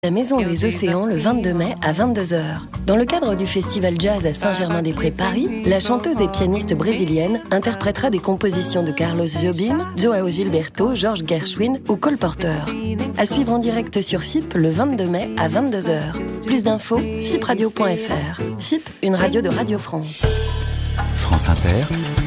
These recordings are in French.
La Maison des Océans le 22 mai à 22h. Dans le cadre du festival jazz à Saint-Germain-des-Prés Paris, la chanteuse et pianiste brésilienne interprétera des compositions de Carlos Jobim, Joao Gilberto, George Gershwin ou Cole Porter. À suivre en direct sur FIP le 22 mai à 22h. Plus d'infos, fipradio.fr. FIP, une radio de Radio France. France Inter.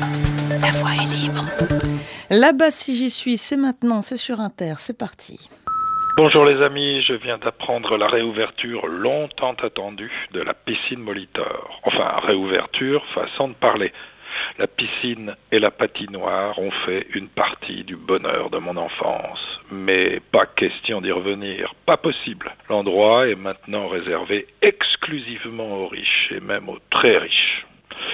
La voix est libre. Là-bas, si j'y suis, c'est maintenant, c'est sur Inter, c'est parti. Bonjour les amis, je viens d'apprendre la réouverture longtemps attendue de la piscine Molitor. Enfin, réouverture, façon de parler. La piscine et la patinoire ont fait une partie du bonheur de mon enfance. Mais pas question d'y revenir, pas possible. L'endroit est maintenant réservé exclusivement aux riches et même aux très riches.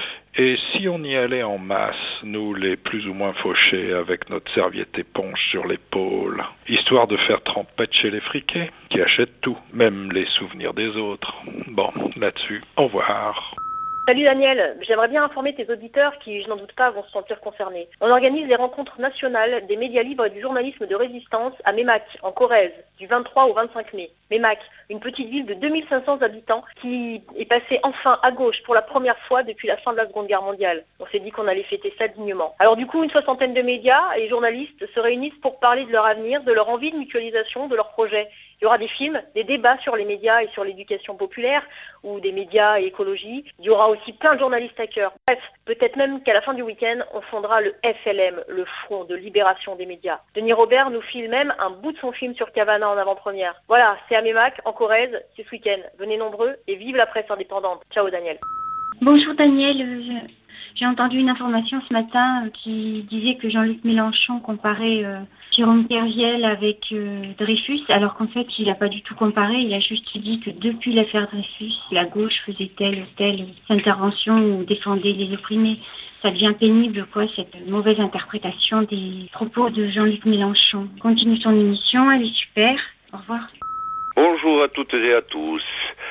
Et si on y allait en masse, nous les plus ou moins fauchés, avec notre serviette éponge sur l'épaule, histoire de faire trempette chez les friqués, qui achètent tout, même les souvenirs des autres. Bon, là-dessus, au revoir. Salut Daniel, j'aimerais bien informer tes auditeurs qui, je n'en doute pas, vont se sentir concernés. On organise les rencontres nationales des médias libres et du journalisme de résistance à Meymac, en Corrèze, du 23 au 25 mai. Meymac, une petite ville de 2500 habitants qui est passée enfin à gauche pour la première fois depuis la fin de la Seconde Guerre mondiale. On s'est dit qu'on allait fêter ça dignement. Alors du coup, une soixantaine de médias et journalistes se réunissent pour parler de leur avenir, de leur envie de mutualisation, de leurs projets. Il y aura des films, des débats sur les médias et sur l'éducation populaire, ou des médias et écologie. Il y aura aussi plein de journalistes à cœur. Bref, peut-être même qu'à la fin du week-end, on fondera le FLM, le Front de Libération des Médias. Denis Robert nous file même un bout de son film sur Cavana en avant-première. Voilà, c'est à Meymac, en Corrèze, c'est ce week-end. Venez nombreux et vive la presse indépendante. Ciao Daniel. Bonjour Daniel, j'ai entendu une information ce matin qui disait que Jean-Luc Mélenchon comparait Jérôme Kerviel avec Dreyfus, alors qu'en fait il n'a pas du tout comparé, il a juste dit que depuis l'affaire Dreyfus, la gauche faisait telle ou telle intervention ou défendait les opprimés. Ça devient pénible, cette mauvaise interprétation des propos de Jean-Luc Mélenchon. Continue ton émission, elle est super. Au revoir. Bonjour à toutes et à tous.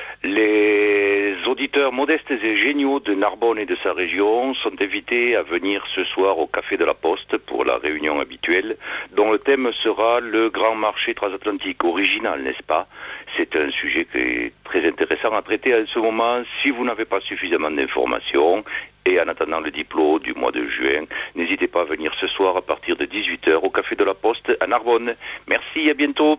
Les auditeurs modestes et géniaux de Narbonne et de sa région sont invités à venir ce soir au Café de la Poste pour la réunion habituelle, dont le thème sera le grand marché transatlantique. Original, n'est-ce pas? C'est un sujet qui est très intéressant à traiter en ce moment si vous n'avez pas suffisamment d'informations. Et en attendant le diplôme du mois de juin, n'hésitez pas à venir ce soir à partir de 18h au Café de la Poste à Narbonne. Merci, à bientôt.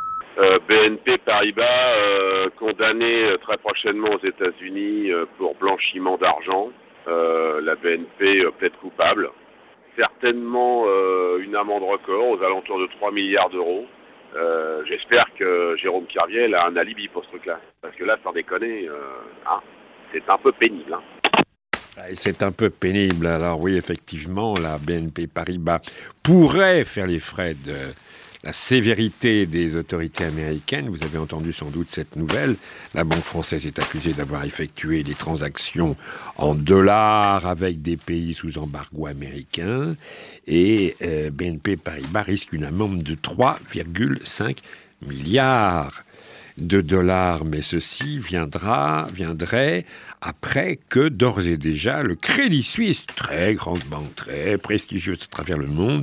BNP Paribas condamné très prochainement aux États-Unis pour blanchiment d'argent. La BNP plaide coupable. Certainement une amende record aux alentours de 3 milliards d'euros. J'espère que Jérôme Kerviel a un alibi pour ce truc-là. Parce que là, sans déconner, c'est un peu pénible. C'est un peu pénible. Alors oui, effectivement, la BNP Paribas pourrait faire les frais de la sévérité des autorités américaines. Vous avez entendu sans doute cette nouvelle. La Banque française est accusée d'avoir effectué des transactions en dollars avec des pays sous embargo américain. Et BNP Paribas risque une amende de 3,5 milliards de dollars. Mais ceci viendrait après que, d'ores et déjà, le Crédit Suisse, très grande banque, très prestigieuse à travers le monde,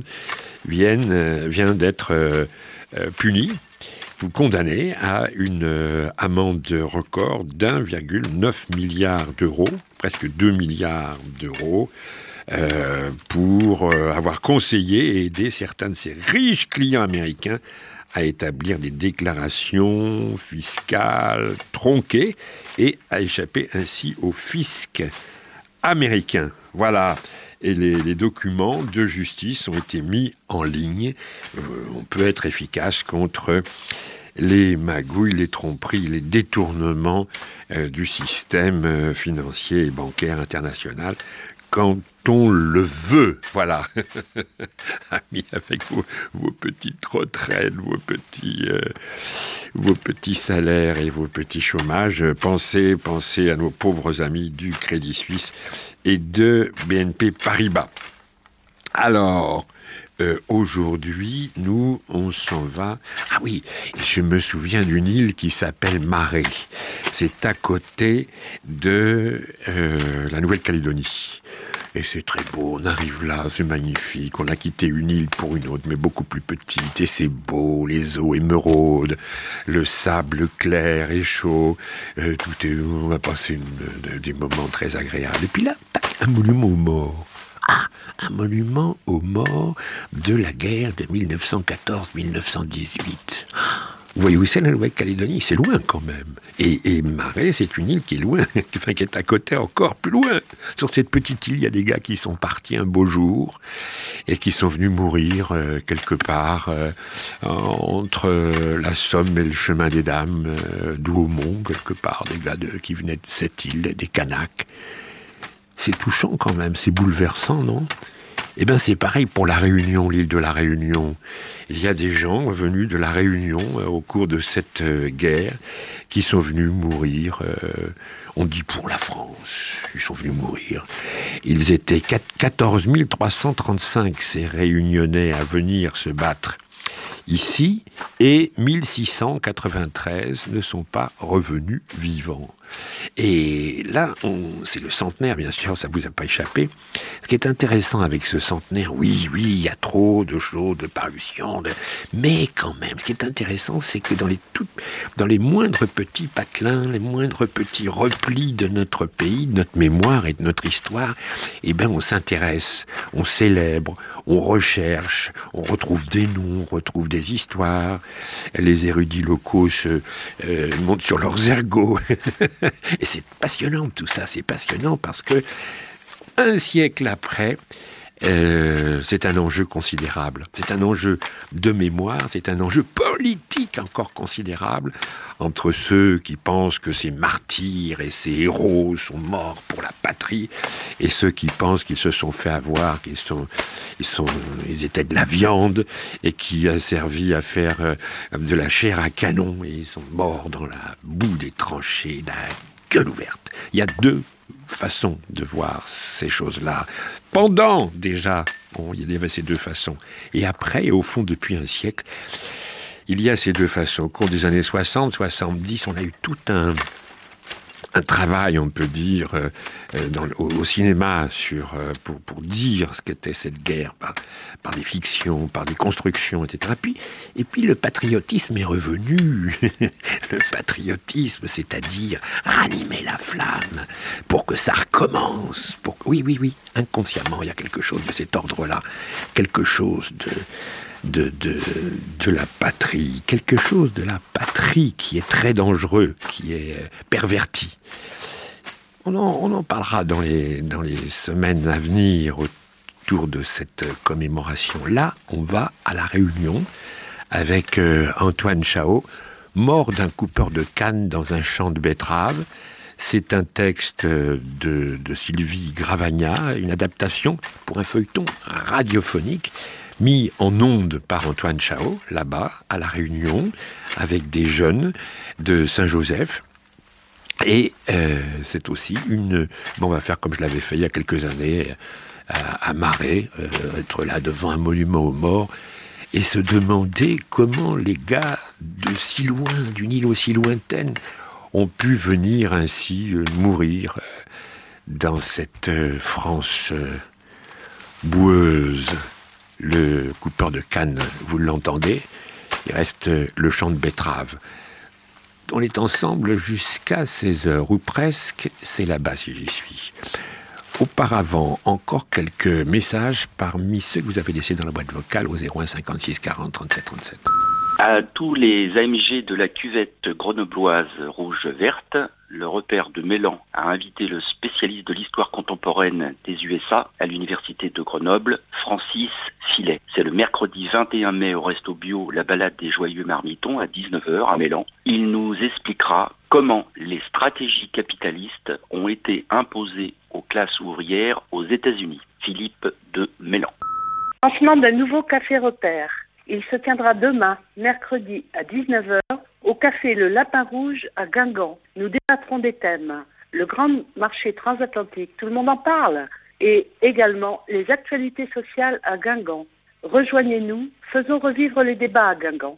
vient d'être puni ou condamné à une amende record d'1,9 milliard d'euros, presque 2 milliards d'euros, pour avoir conseillé et aidé certains de ses riches clients américains à établir des déclarations fiscales tronquées et à échapper ainsi au fisc américain. Voilà. Et les documents de justice ont été mis en ligne. On peut être efficace contre les magouilles, les tromperies, les détournements du système financier et bancaire international quand on le veut. Voilà. Amis, avec vos petites retraites, vos petits salaires et vos petits chômages, pensez à nos pauvres amis du Crédit Suisse et de BNP Paribas. Alors, aujourd'hui, on s'en va. Ah oui, je me souviens d'une île qui s'appelle Marais. C'est à côté de la Nouvelle-Calédonie. Et c'est très beau, on arrive là, c'est magnifique. On a quitté une île pour une autre, mais beaucoup plus petite. Et c'est beau, les eaux émeraudes, le sable clair et chaud. On a passé des moments très agréables. Et puis là, tac, un monument aux morts. Ah, un monument aux morts de la guerre de 1914-1918. Vous voyez où c'est la Nouvelle-Calédonie? C'est loin quand même. Et Marais, c'est une île qui est loin, enfin, qui est à côté encore plus loin. Sur cette petite île, il y a des gars qui sont partis un beau jour et qui sont venus mourir quelque part entre la Somme et le chemin des Dames, d'Ouaumont, quelque part, des gars qui venaient de cette île, des Kanaks. C'est touchant quand même, c'est bouleversant, non? Eh bien, c'est pareil pour la Réunion, l'île de la Réunion. Il y a des gens venus de la Réunion au cours de cette guerre qui sont venus mourir, on dit pour la France, ils sont venus mourir. Ils étaient 14 335, ces Réunionnais, à venir se battre ici, et 1693 ne sont pas revenus vivants. Et là, c'est le centenaire, bien sûr, ça ne vous a pas échappé. Ce qui est intéressant avec ce centenaire, oui, il y a trop de choses, de parutions, mais quand même, ce qui est intéressant, c'est que dans les moindres petits patelins, les moindres petits replis de notre pays, de notre mémoire et de notre histoire, eh ben, on s'intéresse, on célèbre, on recherche, on retrouve des noms, on retrouve des histoires. Les érudits locaux montent sur leurs ergots. Et c'est passionnant tout ça, c'est passionnant parce que un siècle après, c'est un enjeu considérable. C'est un enjeu de mémoire, c'est un enjeu politique encore considérable entre ceux qui pensent que ces martyrs et ces héros sont morts pour la patrie et ceux qui pensent qu'ils se sont fait avoir, ils étaient de la viande et qui a servi à faire de la chair à canon et ils sont morts dans la boue des tranchées, la gueule ouverte. Il y a deux façons de voir ces choses-là. Pendant, déjà, il y avait ces deux façons. Et après, et au fond, depuis un siècle, il y a ces deux façons. Au cours des années 60, 70, on a eu tout un travail, on peut dire, au cinéma pour dire ce qu'était cette guerre par des fictions, par des constructions, etc. Et puis le patriotisme est revenu. Le patriotisme, c'est-à-dire ranimer la flamme pour que ça recommence. Oui, inconsciemment, il y a quelque chose de cet ordre-là, quelque chose de la patrie, quelque chose de la patrie qui est très dangereux, qui est perverti. On en parlera dans les semaines à venir autour de cette commémoration. Là, on va à La Réunion avec Antoine Chao, mort d'un coupeur de canne dans un champ de betteraves. C'est un texte de Sylvie Gravagna, une adaptation pour un feuilleton radiophonique mis en ondes par Antoine Chao, là-bas, à La Réunion, avec des jeunes de Saint-Joseph. Et c'est aussi on va faire comme je l'avais fait il y a quelques années, à Marais, être là devant un monument aux morts, et se demander comment les gars de si loin, d'une île aussi lointaine, ont pu venir ainsi mourir dans cette France boueuse. Le coupeur de canne, vous l'entendez, il reste le champ de betteraves. On est ensemble jusqu'à 16h, ou presque, c'est là-bas si j'y suis. Auparavant, encore quelques messages parmi ceux que vous avez laissés dans la boîte vocale au 01 56 40 37 37. À tous les AMG de la cuvette grenobloise rouge-verte, le repère de Mélan a invité le spécialiste de l'histoire contemporaine des USA à l'université de Grenoble, Francis Filet. C'est le mercredi 21 mai au Resto Bio, la balade des joyeux marmitons à 19h à Mélan. Il nous expliquera comment les stratégies capitalistes ont été imposées aux classes ouvrières aux États-Unis. Philippe de Mélan. Lancement d'un nouveau café repère. Il se tiendra demain, mercredi à 19h, au café Le Lapin Rouge à Guingamp. Nous débattrons des thèmes. Le grand marché transatlantique, tout le monde en parle. Et également les actualités sociales à Guingamp. Rejoignez-nous, faisons revivre les débats à Guingamp.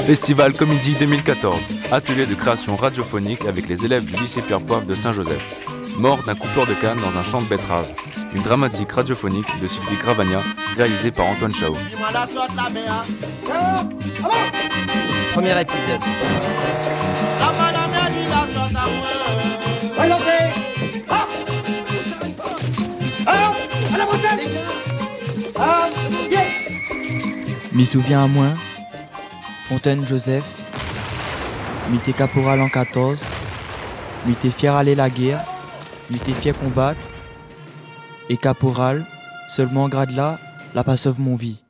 Festival Comédie 2014, atelier de création radiophonique avec les élèves du lycée Pierre-Poivre de Saint-Joseph. Mort d'un coupeur de canne dans un champ de betteraves. Une dramatique radiophonique de Sylvie Gravagna, réalisée par Antoine Chao. Premier épisode. M'y souviens à moins, Fontaine Joseph, m'était caporal en 14, m'était fier aller la guerre, m'était fier combattre, et caporal, seulement grade là, la pas sauve mon vie.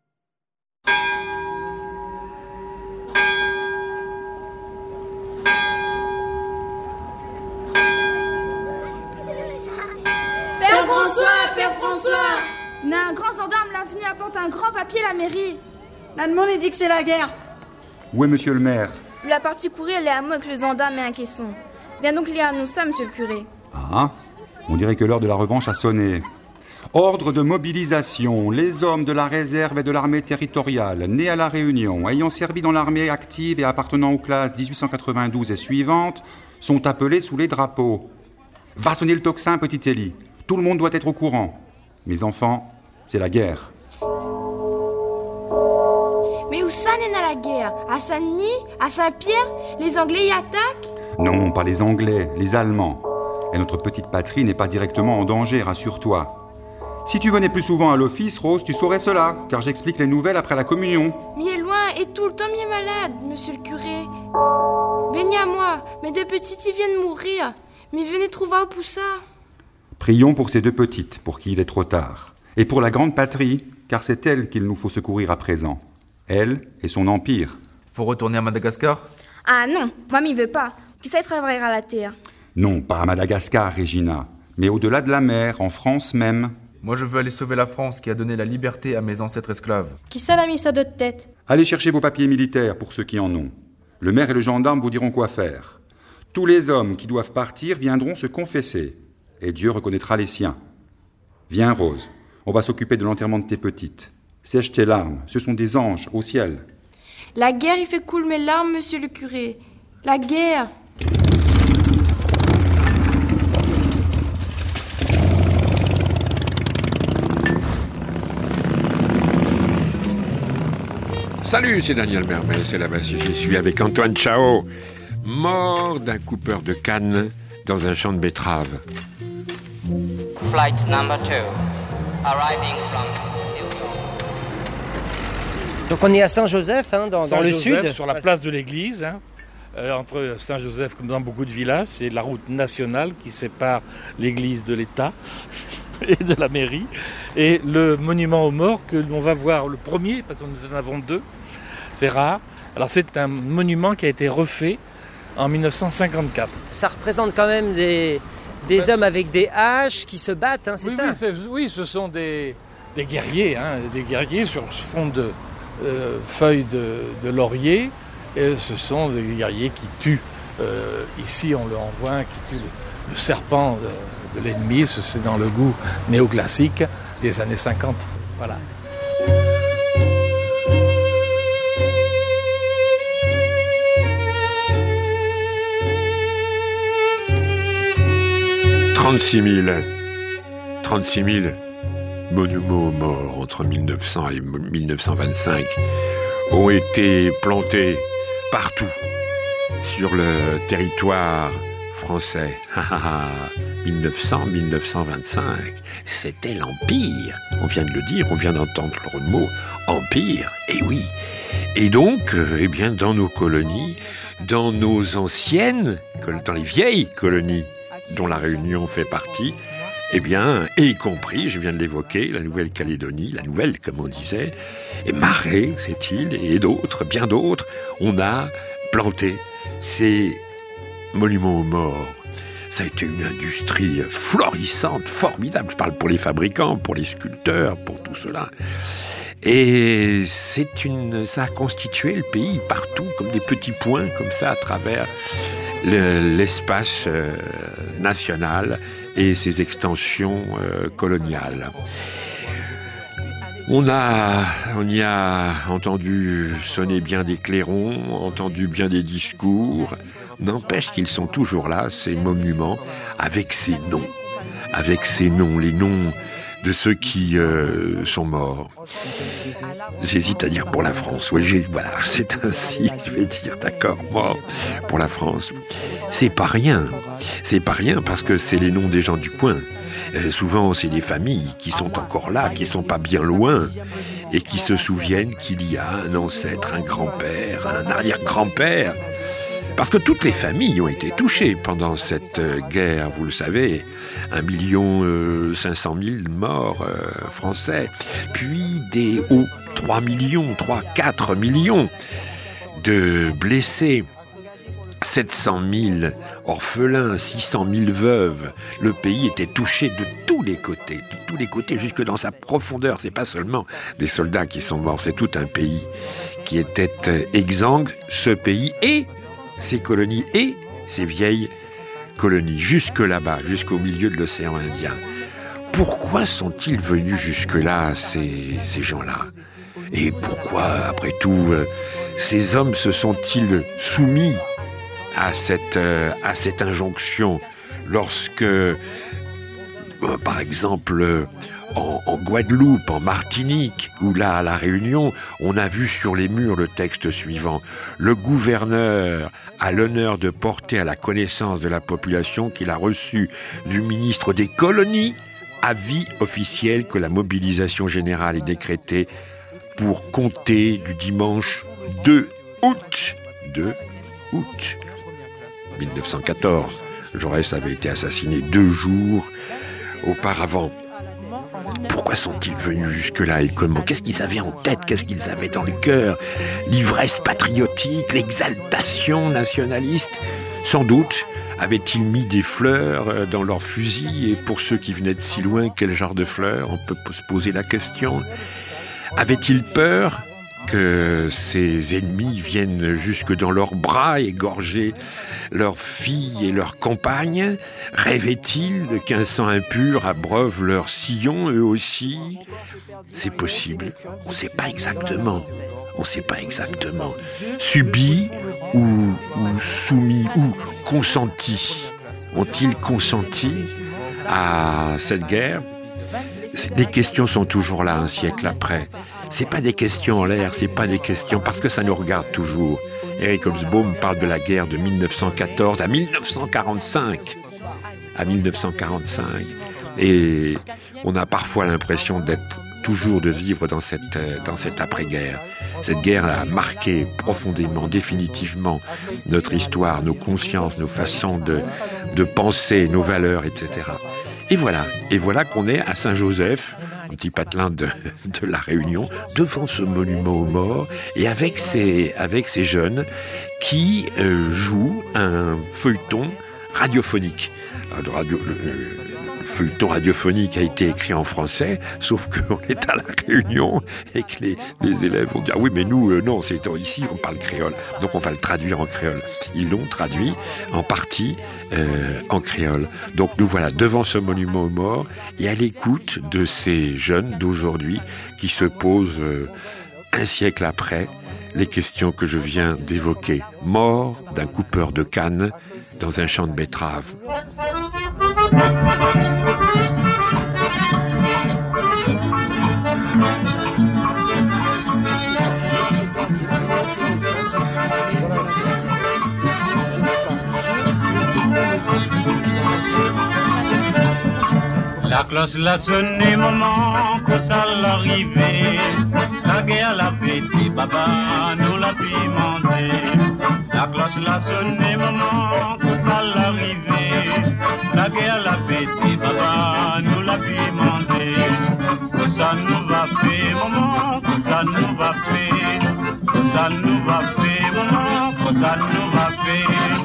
Père François, n'a un grand gendarme l'avenue apporte un grand papier à la mairie. La demande dit que c'est la guerre. Où est monsieur le maire? La partie courir, elle est à moi avec le gendarme et un caisson. Viens donc lire à nous ça, monsieur le curé. Ah, on dirait que l'heure de la revanche a sonné. Ordre de mobilisation. Les hommes de la réserve et de l'armée territoriale, nés à La Réunion, ayant servi dans l'armée active et appartenant aux classes 1892 et suivantes, sont appelés sous les drapeaux. Va sonner le tocsin, petit Élie. Tout le monde doit être au courant. Mes enfants, c'est la guerre. Mais où ça n'est à la guerre? À Saint-Denis? À Saint-Pierre? Les Anglais y attaquent? Non, pas les Anglais, les Allemands. Et notre petite patrie n'est pas directement en danger, rassure-toi. Si tu venais plus souvent à l'office, Rose, tu saurais cela, car j'explique les nouvelles après la communion. M'y est loin et tout le temps m'y est malade, monsieur le curé. Béni à moi, mes deux petites y viennent mourir. Mais venez trouver au poussa. Prions pour ces deux petites, pour qui il est trop tard. Et pour la grande patrie, car c'est elle qu'il nous faut secourir à présent. Elle et son empire. Faut retourner à Madagascar? Ah non, moi m'y veux pas. Qui sait travailler à la terre? Non, pas à Madagascar, Régina, mais au-delà de la mer, en France même. Moi je veux aller sauver la France qui a donné la liberté à mes ancêtres esclaves. Qui ça l'a mis ça de tête? Allez chercher vos papiers militaires pour ceux qui en ont. Le maire et le gendarme vous diront quoi faire. Tous les hommes qui doivent partir viendront se confesser. Et Dieu reconnaîtra les siens. Viens, Rose, on va s'occuper de l'enterrement de tes petites. Sèche tes larmes, ce sont des anges au ciel. La guerre, il fait couler mes larmes, monsieur le curé. La guerre. Salut, c'est Daniel Mermet, c'est là-bas si j'y suis avec Antoine Chao. Mort d'un coupeur de canne dans un champ de betteraves. Flight number 2, arriving from New York. Donc on est à Saint-Joseph, dans le sud. Sur la place de l'église, entre Saint-Joseph, comme dans beaucoup de villages, c'est la route nationale qui sépare l'église de l'État et de la mairie. Et le monument aux morts que l'on va voir, le premier, parce que nous en avons deux, c'est rare. Alors c'est un monument qui a été refait en 1954. Ça représente quand même des hommes avec des haches qui se battent, c'est ça? Oui, ce sont des guerriers, des guerriers sur fond de feuilles de laurier. Et ce sont des guerriers qui tuent. Ici, on le voit un qui tue le serpent de l'ennemi. C'est dans le goût néoclassique des années 50. Voilà. « 36 000 monuments aux morts entre 1900 et 1925 ont été plantés partout sur le territoire français. 1900-1925, c'était l'Empire. On vient de le dire, on vient d'entendre le mot Empire, et oui. Et donc, dans nos colonies, dans nos anciennes, dans les vieilles colonies dont la Réunion fait partie, et y compris, je viens de l'évoquer, la Nouvelle-Calédonie, la nouvelle, comme on disait, et Marais, cette île, et d'autres, bien d'autres, on a planté ces monuments aux morts. Ça a été une industrie florissante, formidable. Je parle pour les fabricants, pour les sculpteurs, pour tout cela. Et ça a constitué le pays partout, comme des petits points, comme ça, à travers l'espace national et ses extensions coloniales. On y a entendu sonner bien des clairons, entendu bien des discours. N'empêche qu'ils sont toujours là, ces monuments, avec ces noms. Avec ces noms, les noms de ceux qui sont morts. J'hésite à dire pour la France. Oui, voilà, c'est ainsi, je vais dire, d'accord, mort pour la France. C'est pas rien. C'est pas rien parce que c'est les noms des gens du coin. Souvent, c'est des familles qui sont encore là, qui sont pas bien loin, et qui se souviennent qu'il y a un ancêtre, un grand-père, un arrière-grand-père. Parce que toutes les familles ont été touchées pendant cette guerre, vous le savez. 1 500 000 morts français, puis des 4 millions de blessés. 700 000 orphelins, 600 000 veuves. Le pays était touché de tous les côtés, jusque dans sa profondeur. C'est pas seulement des soldats qui sont morts, c'est tout un pays qui était exsangue, ce pays et ses colonies et ses vieilles colonies, jusque là-bas, jusqu'au milieu de l'océan Indien. Pourquoi sont-ils venus jusque-là, ces gens-là ? Et pourquoi, après tout, ces hommes se sont-ils soumis à cette injonction lorsque, par exemple, en Guadeloupe, en Martinique, ou là, à La Réunion, on a vu sur les murs le texte suivant. Le gouverneur a l'honneur de porter à la connaissance de la population qu'il a reçu du ministre des colonies avis officiel que la mobilisation générale est décrétée pour compter du dimanche 2 août 1914. Jaurès avait été assassiné 2 jours auparavant. Pourquoi sont-ils venus jusque-là et comment ? Qu'est-ce qu'ils avaient en tête ? Qu'est-ce qu'ils avaient dans le cœur ? L'ivresse patriotique, l'exaltation nationaliste ? Sans doute avaient-ils mis des fleurs dans leurs fusils, et pour ceux qui venaient de si loin, quel genre de fleurs ? On peut se poser la question. Avaient-ils peur que ces ennemis viennent jusque dans leurs bras égorger leurs filles et leurs compagnes? Rêvaient-ils qu'un sang impur abreuve leurs sillons, eux aussi? C'est possible, on ne sait pas exactement. Subis ou soumis ou consentis? Ont-ils consenti à cette guerre? Les questions sont toujours là un siècle après. C'est pas des questions en l'air, c'est pas des questions parce que ça nous regarde toujours. Eric Hobsbawm parle de la guerre de 1914 à 1945. Et on a parfois l'impression de vivre dans cette après-guerre. Cette guerre a marqué profondément, définitivement notre histoire, nos consciences, nos façons de penser, nos valeurs, etc. Et voilà qu'on est à Saint-Joseph, un petit patelin de La Réunion, devant ce monument aux morts, et avec ces jeunes qui jouent un feuilleton radiophonique. Le feuilleton radiophonique a été écrit en français, sauf qu'on est à La Réunion et que les élèves vont dire « oui, mais nous, non, ici, on parle créole, donc on va le traduire en créole ». Ils l'ont traduit en partie en créole. Donc nous voilà devant ce monument aux morts et à l'écoute de ces jeunes d'aujourd'hui qui se posent un siècle après les questions que je viens d'évoquer. Mort d'un coupeur de canne dans un champ de betteraves. La cloche l'a sonné, maman, que ça l'arrivée. La guerre l'a pété, papa nous l'a pimenté. La cloche l'a sonné, maman, que ça l'arrivée. La guerre l'a pété, papa nous l'a pimenté. Que ça nous va faire, maman, que ça nous va faire. Que ça nous va faire, maman, que ça nous va faire.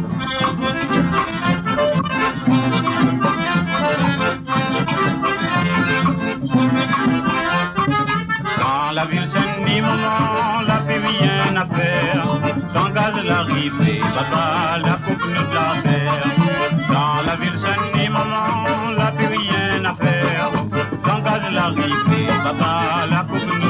Dans la ville Saint-Denis, maman, la paix rien à faire. Dans gaz l'arrivée, papa, la coupe nous de la mer. Dans la ville Saint-Denis, maman, la paix rien à faire. Dans gaz l'arrivée, papa, la coupe nous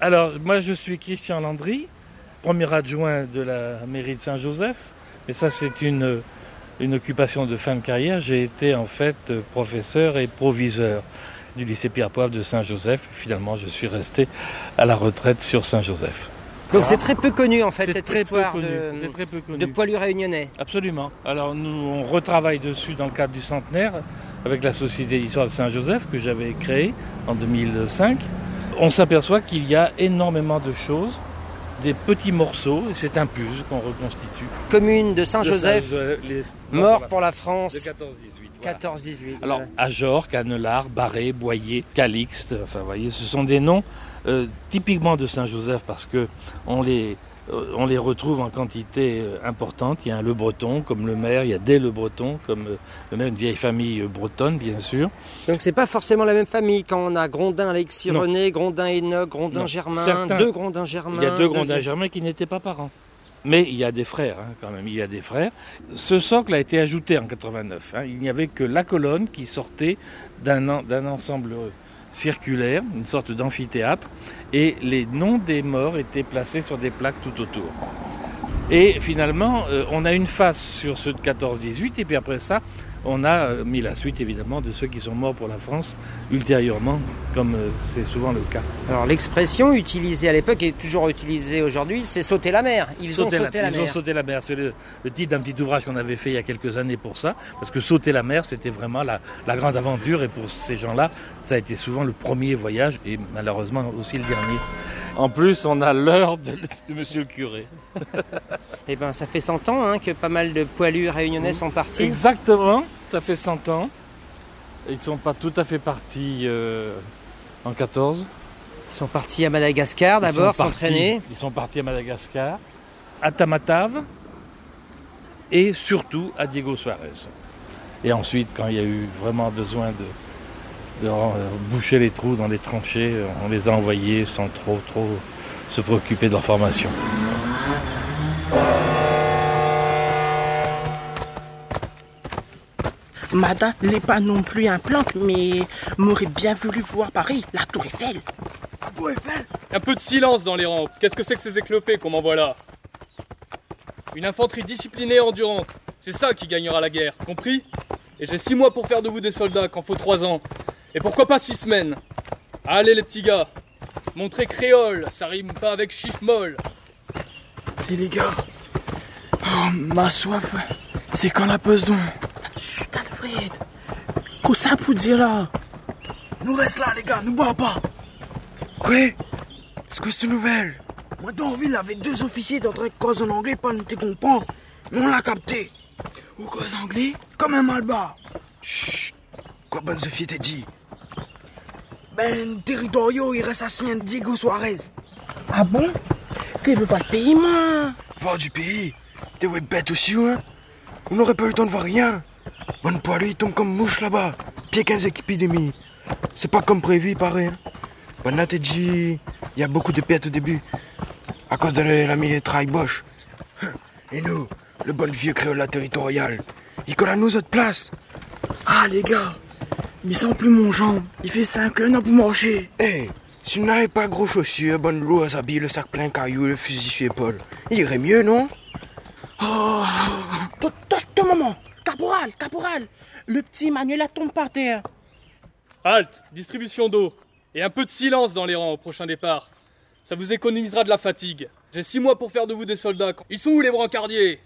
Alors, moi, je suis Christian Landry, premier adjoint de la mairie de Saint-Joseph. Mais ça, c'est une occupation de fin de carrière. J'ai été en fait professeur et proviseur du lycée Pierre Poivre de Saint-Joseph. Finalement, je suis resté à la retraite sur Saint-Joseph. Donc c'est très peu connu en fait cette histoire de poilus réunionnais. Absolument. Alors nous on retravaille dessus dans le cadre du centenaire avec la Société d'histoire de Saint-Joseph que j'avais créée en 2005. On s'aperçoit qu'il y a énormément de choses, des petits morceaux, et c'est un puzzle qu'on reconstitue. Commune de Saint-Joseph, mort pour la France. De 14-18. Voilà. 14-18. Alors, Ajor, Canelard, Barré, Boyer, Calixte, enfin, vous voyez, ce sont des noms typiquement de Saint-Joseph parce que on les retrouve en quantité importante. Il y a un Le Breton comme le maire, il y a des Le Breton comme le maire, une vieille famille bretonne, bien sûr. Donc, c'est pas forcément la même famille quand on a Grondin, Alexis René, Grondin, Enoch, Grondin, Germain, deux Grondin, Germain. Il y a deux Grondin, Germain qui n'étaient pas parents. Mais il y a des frères, quand même, il y a des frères. Ce socle a été ajouté en 89. Il n'y avait que la colonne qui sortait d'un ensemble circulaire, une sorte d'amphithéâtre, et les noms des morts étaient placés sur des plaques tout autour. Et finalement, on a une face sur ceux de 14-18, et puis après ça, on a mis la suite évidemment de ceux qui sont morts pour la France ultérieurement, comme c'est souvent le cas. Alors l'expression utilisée à l'époque et toujours utilisée aujourd'hui, c'est sauter la mer. Ils ont sauté la mer. C'est le titre d'un petit ouvrage qu'on avait fait il y a quelques années pour ça, parce que sauter la mer, c'était vraiment la grande aventure, et pour ces gens-là, ça a été souvent le premier voyage, et malheureusement aussi le dernier. En plus, on a l'heure de monsieur le curé. Eh bien, ça fait 100 ans que pas mal de poilus réunionnais sont partis. Exactement, ça fait 100 ans. Ils ne sont pas tout à fait partis en 14. Ils sont partis à Madagascar d'abord, s'entraîner. Ils sont partis à Madagascar, à Tamatave et surtout à Diego Suarez. Et ensuite, quand il y a eu vraiment besoin de boucher les trous dans les tranchées, on les a envoyés sans trop se préoccuper de leur formation. Madame n'est pas non plus un planque, mais m'aurait bien voulu voir Paris, la Tour Eiffel. La Tour Eiffel. Un peu de silence dans les rangs. Qu'est-ce que c'est que ces éclopés qu'on m'envoie là? Une infanterie disciplinée et endurante. C'est ça qui gagnera la guerre, compris? Et j'ai 6 mois pour faire de vous des soldats, qu'en faut 3 ans. Et pourquoi pas 6 semaines? Allez les petits gars, montrez créole, ça rime pas avec chiffre molle. Et les gars, ma soif, c'est quand la besoin. Chut Alfred, qu'est-ce que ça pour dire là? Nous reste là les gars, nous bois pas. Quoi? Est-ce que c'est une nouvelle? Moi dans la ville avec 2 officiers d'entrain de cause en anglais, pas nous te comprendre, mais on l'a capté. Ou cause anglais? Comme un malbas. Chut, quoi bonne Sophie t'a dit? Ben, territoriaux, il reste assis un Diego Suarez. Ah bon? T'es veux voir le pays, moi? Voir du pays? T'es ouais bête aussi, hein? On n'aurait pas eu le temps de voir rien. Bonne poilue, il tombe comme mouche là-bas. Pied 15 épidémies. C'est pas comme prévu, il paraît. Hein? Ben là, t'es dit, il y a beaucoup de pertes au début. À cause de la militaire Bosch. Et nous, le bon vieux créole territorial, il colle à nous autres places. Ah, les gars. Mais sans plus mon jambe, il fait 5 heures pour marcher. Eh, si vous n'avez pas gros chaussures, bonne lourde habille, le sac plein cailloux, le fusil sur l'épaule, il irait mieux, non? Oh, toi, maman, caporal, le petit Manuel a tombé par terre. Halte, distribution d'eau, et un peu de silence dans les rangs au prochain départ. Ça vous économisera de la fatigue. J'ai 6 mois pour faire de vous des soldats. Ils sont où les brancardiers?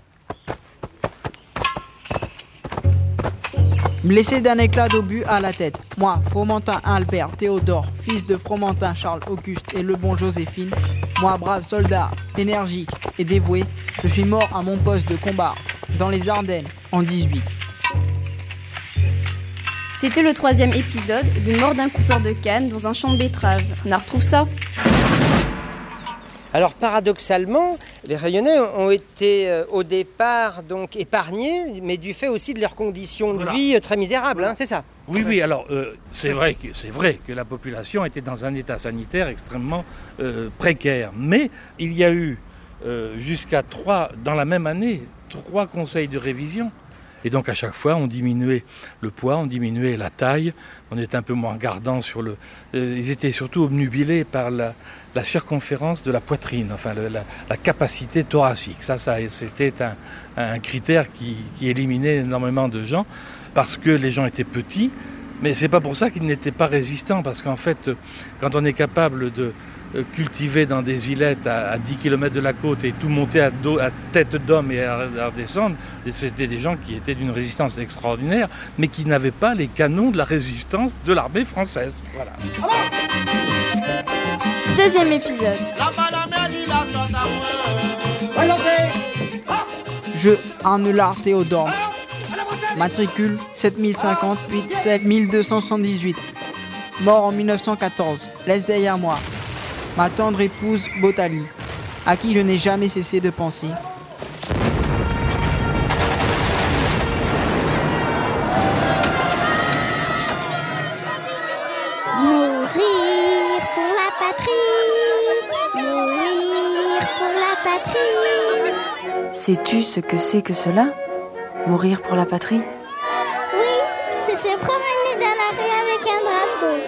Blessé d'un éclat d'obus à la tête, moi, Fromentin Albert Théodore, fils de Fromentin Charles Auguste et le bon Joséphine, moi, brave soldat, énergique et dévoué, je suis mort à mon poste de combat, dans les Ardennes, en 18. C'était le 3e épisode de Mort d'un coupeur de canne dans un champ de betteraves. On retrouve ça. Alors paradoxalement, les Réunionnais ont été au départ donc épargnés, mais du fait aussi de leurs conditions de vie très misérables, hein, c'est ça? Oui, alors c'est vrai que la population était dans un état sanitaire extrêmement précaire, mais il y a eu jusqu'à 3, dans la même année, 3 conseils de révision. Et donc à chaque fois, on diminuait le poids, on diminuait la taille, on était un peu moins gardant sur le... ils étaient surtout obnubilés par la circonférence de la poitrine, enfin la capacité thoracique. Ça c'était un critère qui éliminait énormément de gens, parce que les gens étaient petits, mais c'est pas pour ça qu'ils n'étaient pas résistants, parce qu'en fait, quand on est capable de cultiver dans des îlettes à 10 km de la côte et tout monter à tête d'homme et à redescendre, c'était des gens qui étaient d'une résistance extraordinaire, mais qui n'avaient pas les canons de la résistance de l'armée française. Voilà. Deuxième épisode. Je, Arnelard Théodore. Matricule 7058 7278. Mort en 1914. Laisse derrière moi ma tendre épouse Botali, à qui je n'ai jamais cessé de penser. Mourir pour la patrie, mourir pour la patrie. Sais-tu ce que c'est que cela? Mourir pour la patrie? Oui, c'est se promener dans la rue avec un drapeau.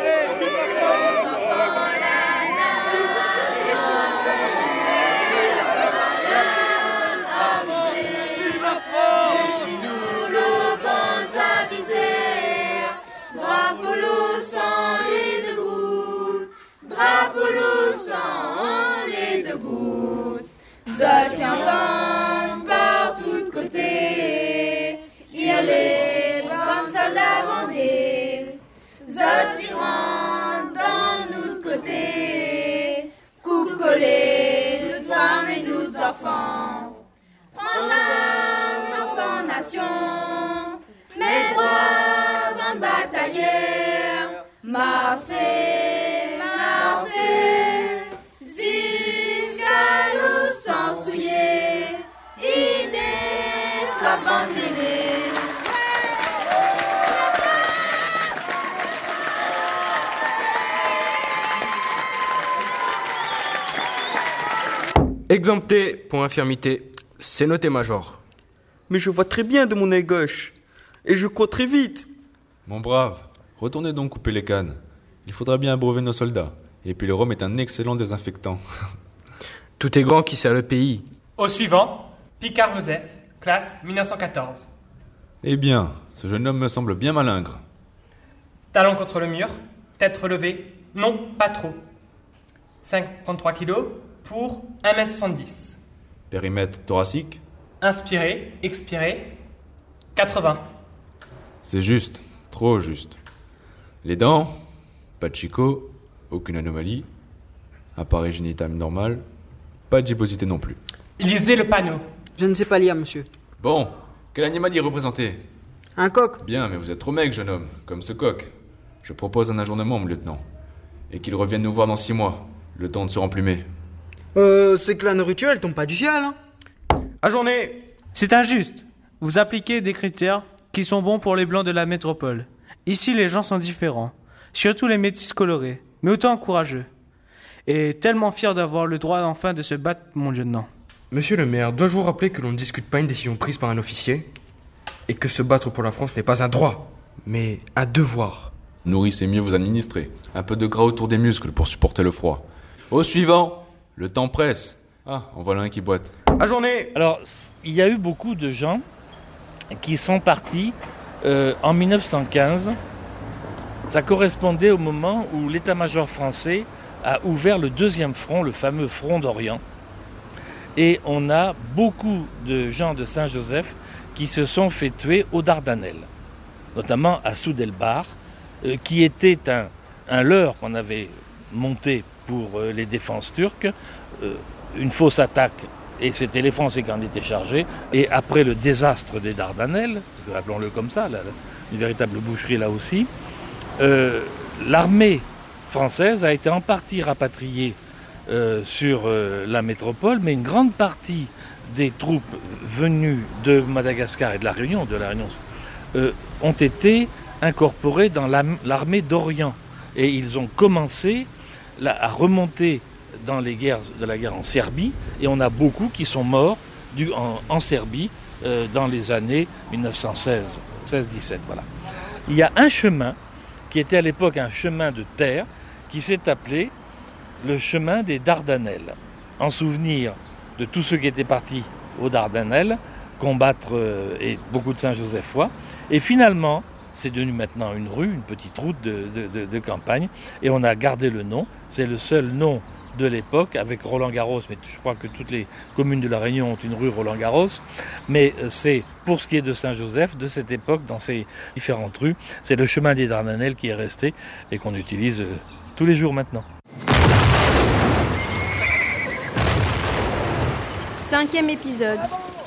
Ça t'entend par tous côtés. Il y a les bons soldats bandés. Ça tirant dans nous côté. Coups collés, nous femmes et nous enfants. France, enfants, nation. Mes droits, bande bataillère. Marseille, Marseille. Sans souiller, idées soient abandonnées. Exempté pour infirmité, c'est noté major. Mais je vois très bien de mon œil gauche. Et je cours très vite. Mon brave, retournez donc couper les cannes. Il faudra bien abreuver nos soldats. Et puis le rhum est un excellent désinfectant. Tout est grand qui sert le pays. Au suivant, Picard Joseph, classe 1914. Eh bien, ce jeune homme me semble bien malingre. Talon contre le mur, tête relevée, non, pas trop. 53 kilos pour 1m70. Périmètre thoracique. Inspiré, expiré, 80. C'est juste, trop juste. Les dents, pas de chicot, aucune anomalie. Appareil génital normal, pas de gibbosité non plus. Lisez le panneau. Je ne sais pas lire, monsieur. Bon, quel animal y est représenté? Un coq. Bien, mais vous êtes trop maigre, jeune homme, comme ce coq. Je propose un ajournement, mon lieutenant. Et qu'il revienne nous voir dans 6 mois, le temps de se remplumer. C'est que la nourriture, elle tombe pas du ciel, hein. Ajourné. C'est injuste. Vous appliquez des critères qui sont bons pour les blancs de la métropole. Ici, les gens sont différents. Surtout les métis colorés, mais autant courageux. Et tellement fiers d'avoir le droit enfin de se battre, mon lieutenant. Monsieur le maire, dois-je vous rappeler que l'on ne discute pas une décision prise par un officier? Et que se battre pour la France n'est pas un droit, mais un devoir. Nourrissez mieux vos administrés. Un peu de gras autour des muscles pour supporter le froid. Au suivant. Le temps presse. Ah, en voilà un qui boite. Ajourné. Alors, il y a eu beaucoup de gens qui sont partis en 1915. Ça correspondait au moment où l'état-major français a ouvert le deuxième front, le fameux front d'Orient. Et on a beaucoup de gens de Saint-Joseph qui se sont fait tuer aux Dardanelles, notamment à Soudelbar, qui était un leurre qu'on avait monté pour les défenses turques, une fausse attaque, et c'était les Français qui en étaient chargés. Et après le désastre des Dardanelles, appelons-le comme ça, une véritable boucherie là aussi, l'armée française a été en partie rapatriée sur la métropole, mais une grande partie des troupes venues de Madagascar et de la Réunion ont été incorporées dans l'armée d'Orient. Et ils ont commencé à remonter dans la guerre en Serbie, et on a beaucoup qui sont morts en Serbie dans les années 1916, 16-17, voilà. Il y a un chemin qui était à l'époque un chemin de terre qui s'est appelé le chemin des Dardanelles, en souvenir de tous ceux qui étaient partis aux Dardanelles combattre et beaucoup de Saint-Josephois. Et finalement, c'est devenu maintenant une rue, une petite route de campagne, et on a gardé le nom. C'est le seul nom de l'époque, avec Roland-Garros, mais je crois que toutes les communes de La Réunion ont une rue Roland-Garros, mais c'est, pour ce qui est de Saint-Joseph, de cette époque, dans ces différentes rues, c'est le chemin des Dardanelles qui est resté et qu'on utilise tous les jours maintenant. 5e épisode.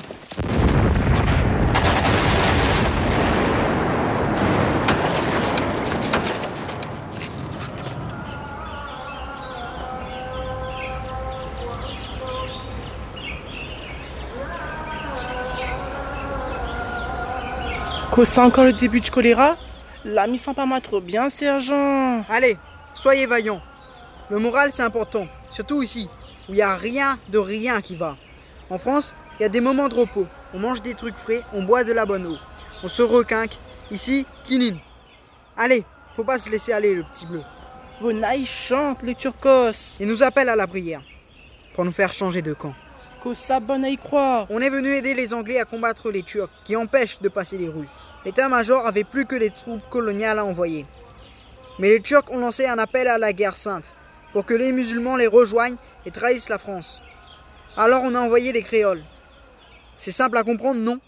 Que c'est encore le début du choléra? La mise sent pas mal trop bien, sergent. Allez, soyez vaillants. Le moral, c'est important. Surtout ici, où il n'y a rien de rien qui va. En France, il y a des moments de repos. On mange des trucs frais, on boit de la bonne eau. On se requinque. Ici, quinine. Allez, faut pas se laisser aller, le petit bleu. Bonaï chante, les turcos. Il nous appelle à la prière. Pour nous faire changer de camp. Que ça bonne à y croire. On est venu aider les Anglais à combattre les Turcs, qui empêchent de passer les Russes. L'état-major avait plus que des troupes coloniales à envoyer. Mais les Turcs ont lancé un appel à la guerre sainte, pour que les musulmans les rejoignent et trahissent la France. Alors on a envoyé les créoles. C'est simple à comprendre, non?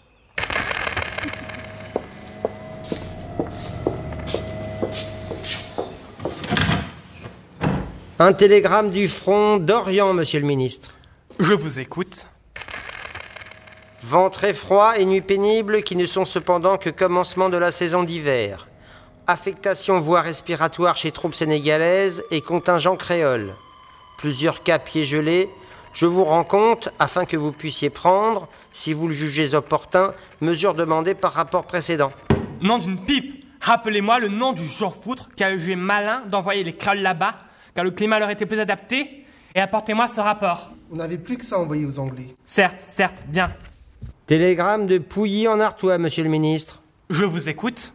Un télégramme du front d'Orient, monsieur le ministre. Je vous écoute. Vent très froid et nuits pénibles qui ne sont cependant que commencement de la saison d'hiver. Affectation voie respiratoire chez troupes sénégalaises et contingent créole. Plusieurs cas pieds gelés. Je vous rends compte, afin que vous puissiez prendre, si vous le jugez opportun, mesures demandées par rapport précédent. Nom d'une pipe! Rappelez-moi le nom du Jean Foutre qui a eu jugé malin d'envoyer les créoles là-bas, car le climat leur était plus adapté, et apportez-moi ce rapport. On n'avait plus que ça à envoyer aux Anglais. Certes, bien. Télégramme de Pouilly en Artois, monsieur le ministre. Je vous écoute.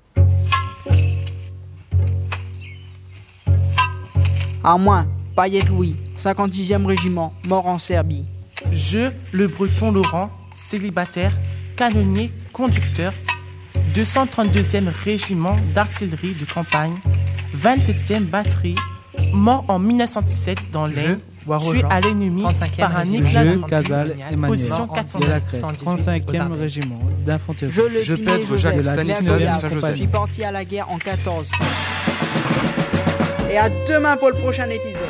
À moins, Payette Louis, 56e régiment, mort en Serbie. Je, le breton Laurent, célibataire, canonnier, conducteur, 232e régiment d'artillerie de campagne, 27e batterie, mort en 1917 dans l'Aisne, tué à l'ennemi par un éclat de Casal, position 35e régiment d'infanterie. Je Pètre Jacques Stanislas de Saint-Joseph. Je suis parti à la guerre en 14. Et à demain pour le prochain épisode.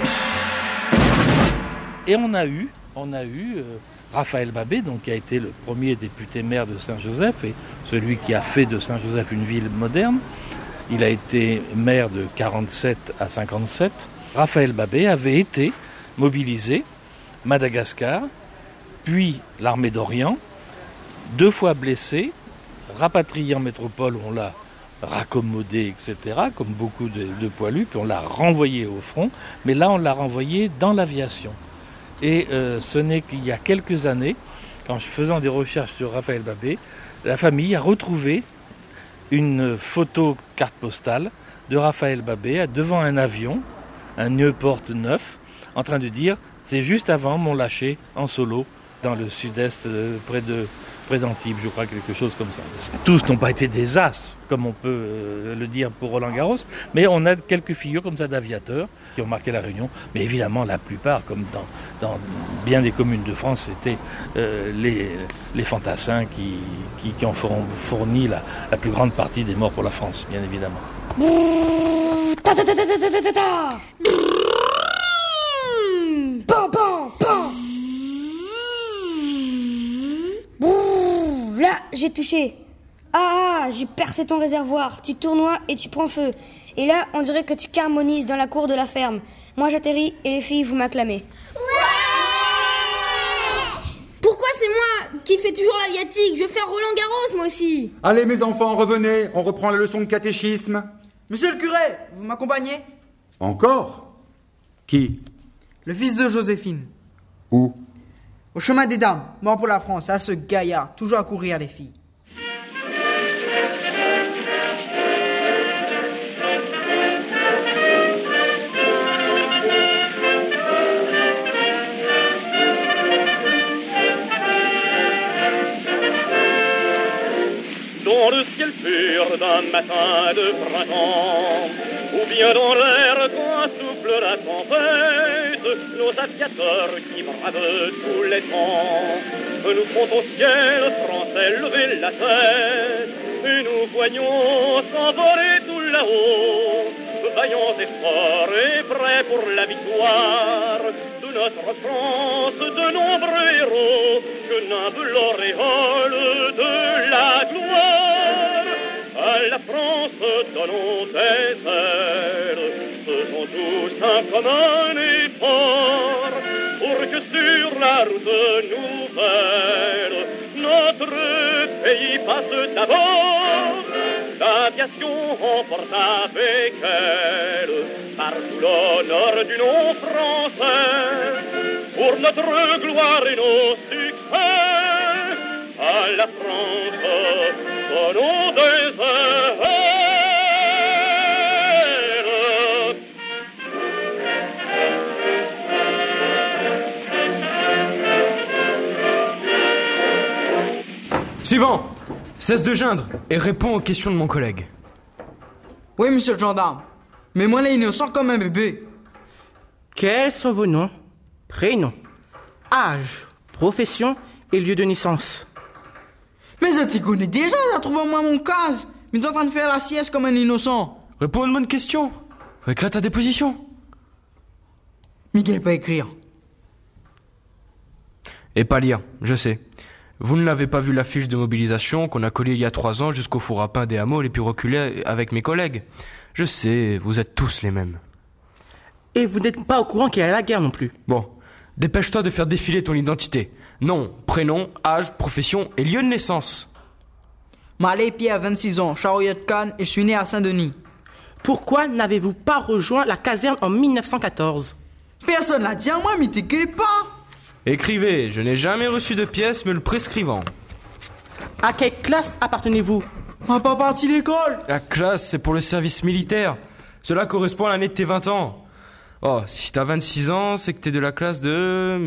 Et on a eu Raphaël Babé, donc, qui a été le premier député maire de Saint-Joseph et celui qui a fait de Saint-Joseph une ville moderne. Il a été maire de 47 à 57. Raphaël Babé avait été mobilisé, Madagascar, puis l'armée d'Orient, 2 fois blessé, rapatrié en métropole, on l'a raccommodé, etc., comme beaucoup de poilus, puis on l'a renvoyé au front, mais là on l'a renvoyé dans l'aviation. Et ce n'est qu'il y a quelques années, en faisant des recherches sur Raphaël Babé, la famille a retrouvé une photo carte postale de Raphaël Babé devant un avion, un Nieuport 9, en train de dire « c'est juste avant mon lâcher en solo dans le sud-est près d'Antibes », je crois, quelque chose comme ça. Tous n'ont pas été des as, comme on peut le dire pour Roland-Garros, mais on a quelques figures comme ça d'aviateurs qui ont marqué la Réunion, mais évidemment la plupart, comme dans bien des communes de France, c'était les fantassins qui ont fourni la plus grande partie des morts pour la France, bien évidemment. Là, j'ai touché. Ah, j'ai percé ton réservoir. Tu tournoies et tu prends feu. Et là, on dirait que tu carmonises dans la cour de la ferme. Moi, j'atterris et les filles, vous m'acclamez. Pourquoi c'est moi qui fais toujours l'aviatique? Je veux faire Roland-Garros, moi aussi. Allez mes enfants, revenez, on reprend la leçon de catéchisme. Monsieur le curé, vous m'accompagnez? Encore? Qui? Le fils de Joséphine. Où? Au chemin des dames, mort pour la France, à ce gaillard, toujours à courir les filles. Dans le ciel pur d'un matin de printemps, ou bien dans l'air quand souffle la tempête, nos aviateurs qui bravent tous les temps, nous font au ciel français lever la tête, et nous voyons s'envoler tout là-haut, vaillants et forts et prêts pour la victoire de notre France, de nombreux héros que nimbe l'auréole de la gloire. À la France donnons des ailes, faisons tous un commun effort pour que sur la route nouvelle notre pays passe d'abord. L'aviation emporte avec elle partout l'honneur du nom français pour notre gloire et nos succès. À la France donnons des ailes. Suivant! Cesse de geindre et réponds aux questions de mon collègue. Oui, monsieur le gendarme. Mais moi, là, innocent comme un bébé. Quels sont vos noms, prénoms, âge, profession et lieu de naissance? Mais ça t'y connais déjà, t'as trouvé moi mon case. Mais t'es en train de faire la sieste comme un innocent. Réponds à une bonne question. Faut écrire ta déposition. Miguel pas écrire. Et pas lire, je sais. Vous ne l'avez pas vu l'affiche de mobilisation qu'on a collée il y a 3 ans jusqu'au four à pain des hameaux et puis reculé avec mes collègues. Je sais, vous êtes tous les mêmes. Et vous n'êtes pas au courant qu'il y a la guerre non plus. Bon, dépêche-toi de faire défiler ton identité. Nom, prénom, âge, profession et lieu de naissance. Malé Pierre, 26 ans, Charolais de Cannes et je suis né à Saint-Denis. Pourquoi n'avez-vous pas rejoint la caserne en 1914? Personne l'a dit à moi, mais t'es pas. Écrivez, je n'ai jamais reçu de pièce me le prescrivant. À quelle classe appartenez-vous? On n'a pas parti l'école. La classe, c'est pour le service militaire. Cela correspond à l'année de tes 20 ans. Oh, si t'as 26 ans, c'est que t'es de la classe de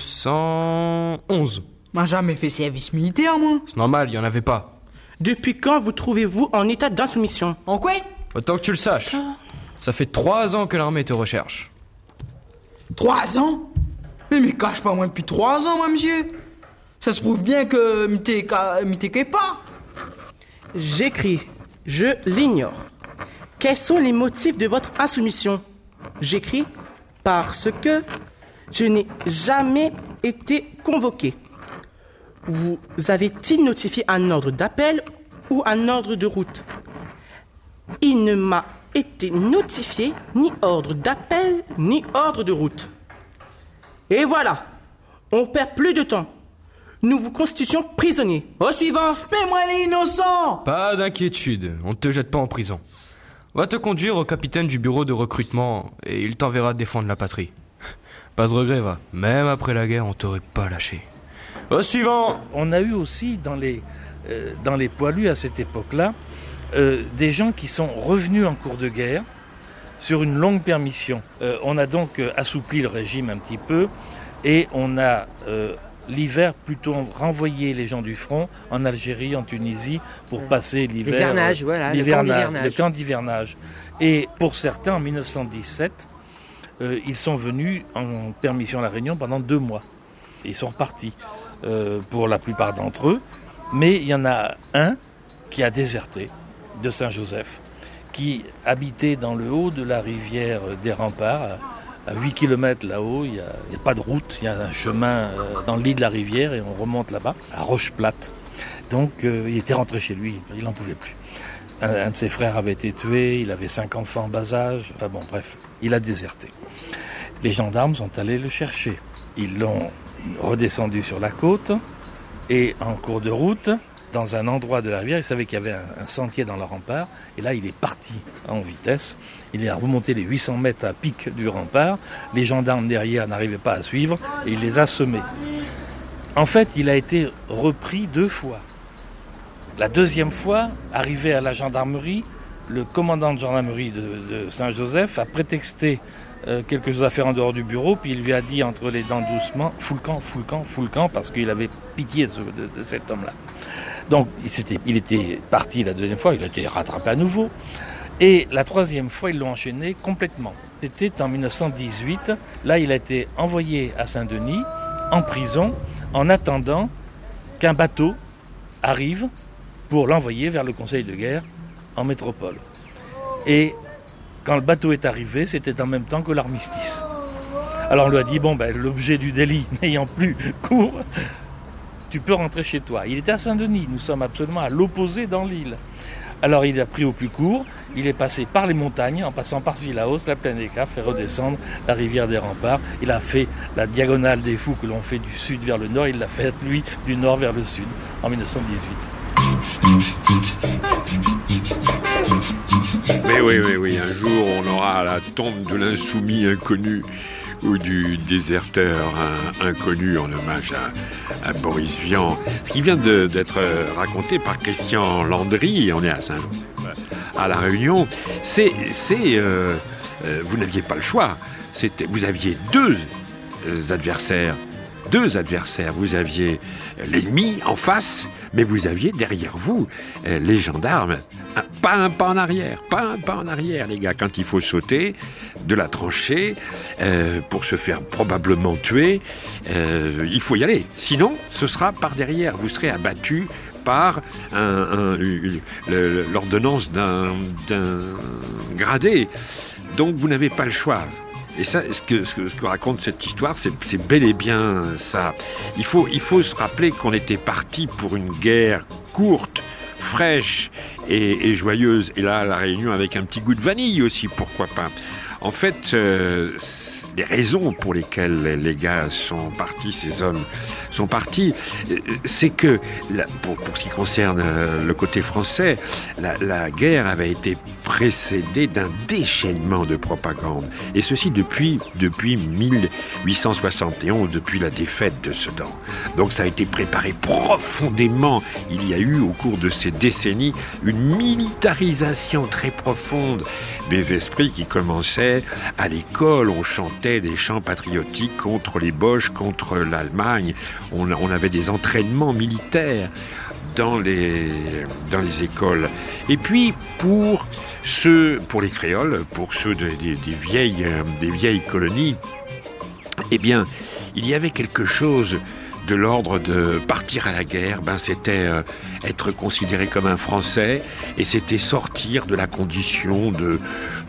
1911. M'a jamais fait service militaire, moi. C'est normal, il y en avait pas. Depuis quand vous trouvez-vous en état d'insoumission? En quoi? Autant que tu le saches. Ça fait 3 ans que l'armée te recherche. 3 ans? Mais cache pas moi depuis 3 ans, moi, monsieur. Ça se prouve bien que m'était pas. J'écris. Je l'ignore. Quels sont les motifs de votre insoumission? J'écris parce que je n'ai jamais été convoqué. Vous avez-il notifié un ordre d'appel ou un ordre de route? Il ne m'a été notifié ni ordre d'appel ni ordre de route. Et voilà, on perd plus de temps. Nous vous constituons prisonniers. Au suivant. Mais moi, les innocents. Pas d'inquiétude, on ne te jette pas en prison. On va te conduire au capitaine du bureau de recrutement et il t'enverra défendre la patrie. Pas de regret, va. Même après la guerre, on t'aurait pas lâché. Au suivant. On a eu aussi dans les poilus à cette époque-là des gens qui sont revenus en cours de guerre sur une longue permission. On a donc assoupli le régime un petit peu et on a l'hiver plutôt renvoyé les gens du front en Algérie, en Tunisie pour passer l'hiver. L'hivernage, voilà, le camp d'hivernage. Et pour certains, en 1917, ils sont venus en permission à La Réunion pendant 2 mois. Ils sont repartis pour la plupart d'entre eux. Mais il y en a un qui a déserté de Saint-Joseph, qui habitait dans le haut de la rivière des Remparts, à 8 km là-haut. Il n'y a pas de route, il y a un chemin dans le lit de la rivière et on remonte là-bas, à Roche-Plate. Donc il était rentré chez lui, il n'en pouvait plus. Un de ses frères avait été tué, il avait 5 enfants en bas âge, enfin bon, bref, il a déserté. Les gendarmes sont allés le chercher. Ils l'ont redescendu sur la côte et en cours de route, dans un endroit de la rivière, il savait qu'il y avait un sentier dans le rempart, et là il est parti en vitesse, il est remonté les 800 mètres à pic du rempart, les gendarmes derrière n'arrivaient pas à suivre, et il les a semés. En fait, il a été repris 2 fois. La deuxième fois, arrivé à la gendarmerie, le commandant de gendarmerie de Saint-Joseph a prétexté quelque chose à faire en dehors du bureau, puis il lui a dit entre les dents doucement « fous le camp », parce qu'il avait pitié de cet homme-là. Donc il était parti la deuxième fois, il a été rattrapé à nouveau. Et la troisième fois, ils l'ont enchaîné complètement. C'était en 1918. Là, il a été envoyé à Saint-Denis, en prison, en attendant qu'un bateau arrive pour l'envoyer vers le Conseil de guerre en métropole. Et quand le bateau est arrivé, c'était en même temps que l'armistice. Alors on lui a dit, l'objet du délit n'ayant plus cours, tu peux rentrer chez toi. Il était à Saint-Denis, nous sommes absolument à l'opposé dans l'île. Alors il a pris au plus court, il est passé par les montagnes, en passant par Svilaos, la plaine des Caves, fait redescendre la rivière des Remparts. Il a fait la diagonale des Fous que l'on fait du sud vers le nord, il l'a fait, lui, du nord vers le sud, en 1918. Mais oui, un jour on aura la tombe de l'insoumis inconnu ou du déserteur inconnu en hommage à Boris Vian. Ce qui vient d'être raconté par Christian Landry, on est à Saint-Joseph, à La Réunion, vous n'aviez pas le choix. Vous aviez deux adversaires. Vous aviez l'ennemi en face, mais vous aviez derrière vous les gendarmes. Pas un pas en arrière, les gars. Quand il faut sauter de la tranchée pour se faire probablement tuer, il faut y aller. Sinon, ce sera par derrière. Vous serez abattu par l'ordonnance d'un gradé. Donc, vous n'avez pas le choix. Et ça, ce que raconte cette histoire, c'est bel et bien ça. Il faut se rappeler qu'on était parti pour une guerre courte, fraîche et joyeuse. Et là, la Réunion avec un petit goût de vanille aussi, pourquoi pas. En fait, les raisons pour lesquelles les gars sont partis, ces hommes sont partis, c'est que, pour ce qui concerne le côté français, la guerre avait été précédée d'un déchaînement de propagande. Et ceci depuis 1871, depuis la défaite de Sedan. Donc ça a été préparé profondément. Il y a eu, au cours de ces décennies, une militarisation très profonde des esprits qui commençaient à l'école. On chantait des chants patriotiques contre les Boches, contre l'Allemagne. On avait des entraînements militaires dans les écoles. Et puis, pour les créoles, pour ceux des vieilles colonies, eh bien, il y avait quelque chose de l'ordre de partir à la guerre. C'était être considéré comme un Français, et c'était sortir de la condition d'un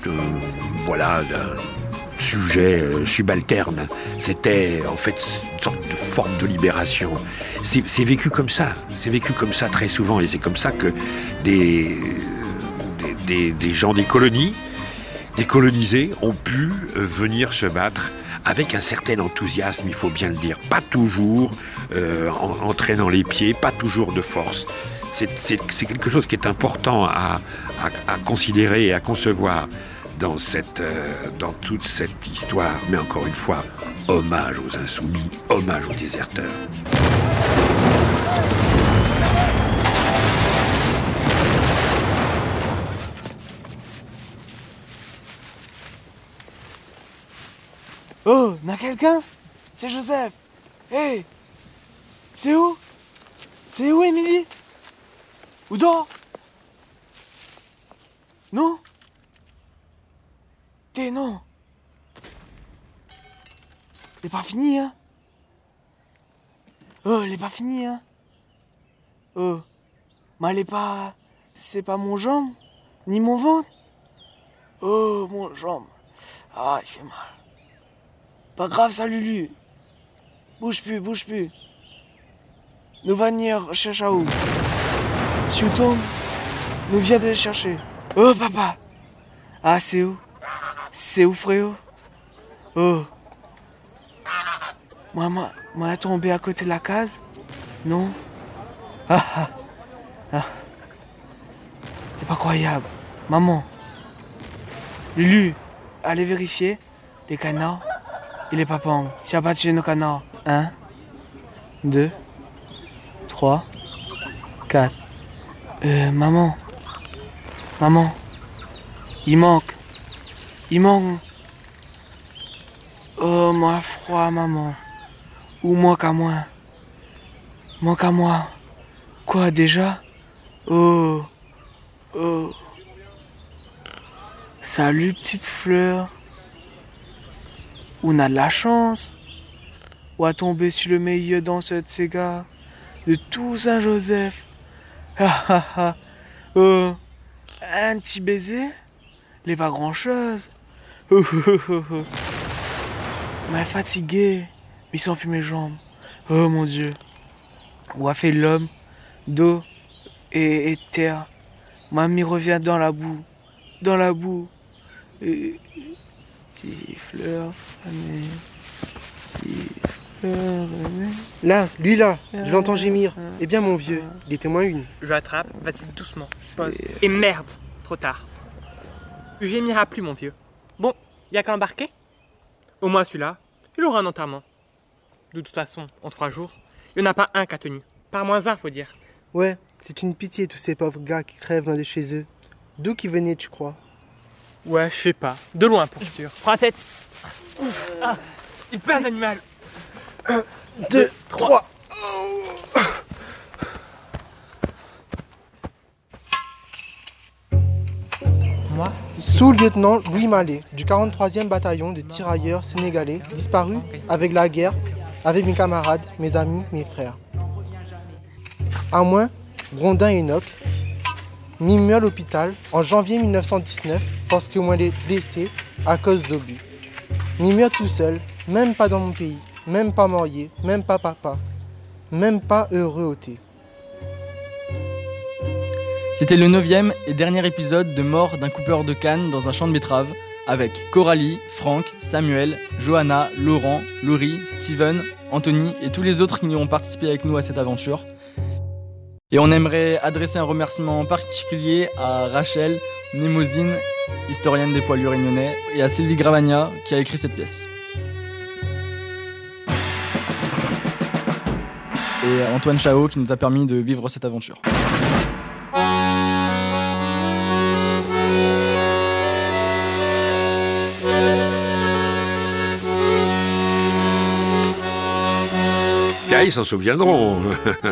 sujet subalterne. C'était en fait une sorte de forme de libération. C'est vécu comme ça très souvent, et c'est comme ça que des gens des colonies, des colonisés ont pu venir se battre avec un certain enthousiasme, il faut bien le dire, pas toujours en traînant les pieds, pas toujours de force. C'est quelque chose qui est important à considérer et à concevoir dans toute cette histoire. Mais encore une fois, hommage aux insoumis, hommage aux déserteurs. Oh, n'a quelqu'un? C'est Joseph. Hé, c'est où? C'est où, Émilie? Où dort? Non? Non. C'est pas fini, hein? Oh, elle est pas finie, hein? Oh, mais elle est pas... C'est pas mon jambe, ni mon ventre. Oh, mon jambe. Ah, il fait mal. Pas grave, ça, Lulu. Bouge plus. Nous va venir chercher à où? Si tu tombes, nous viens de chercher. Oh, papa. Ah, c'est où? C'est où, frérot? Oh. Moi, tombé à côté de la case? Non? Ah. C'est pas croyable. Maman. Lulu, allez vérifier les canards et les papangs. Tu as pas tué nos canards, hein? 2, 3, 4. Maman. Maman. Il manque. Oh, moi froid, maman. Ou manque à moi. Manque à moi. Quoi, déjà? Oh. Salut, petite fleur. On a de la chance. On a tombé sur le meilleur danseur de Sega de tout Saint-Joseph. Oh. Un petit baiser? Les pas grand-chose. M'a fatigué. Mais sans plus mes jambes. Oh mon Dieu. On a fait l'homme, d'eau et terre. Mamie revient dans la boue. Et... Petit fleur fanée. Là, lui là, je l'entends gémir. Eh bien mon vieux, il était moins une. Je l'attrape, vas-y doucement, pose. Et merde, trop tard. Tu gémiras plus mon vieux. Bon, y a qu'à embarquer. Au moins celui-là, il aura un enterrement. De toute façon, en 3 jours, il n'y en a pas un qui a tenu. Par moins un, faut dire. Ouais, c'est une pitié tous ces pauvres gars qui crèvent loin de chez eux. D'où qu'ils venaient, tu crois? Ouais, je sais pas. De loin pour sûr. Prends la tête. Ah, il pèse l'animal. 1, 2, 3. Moi, Sous-lieutenant Louis Mallet, du 43e bataillon de tirailleurs sénégalais, disparu avec la guerre, avec mes camarades, mes amis, mes frères. À moins, Grondin et Enoch, mis mieux à l'hôpital en janvier 1919 parce que moi l'ai blessé à cause d'obus. Mis mieux tout seul, même pas dans mon pays, même pas marié, même pas papa, même pas heureux au thé. C'était le 9e et dernier épisode de Mort d'un coupeur de canne dans un champ de betteraves avec Coralie, Franck, Samuel, Johanna, Laurent, Laurie, Steven, Anthony et tous les autres qui ont participé avec nous à cette aventure. Et on aimerait adresser un remerciement particulier à Rachel Némosine, historienne des poilus réunionnais, et à Sylvie Gravagna qui a écrit cette pièce. Et à Antoine Chao qui nous a permis de vivre cette aventure. Ils s'en souviendront.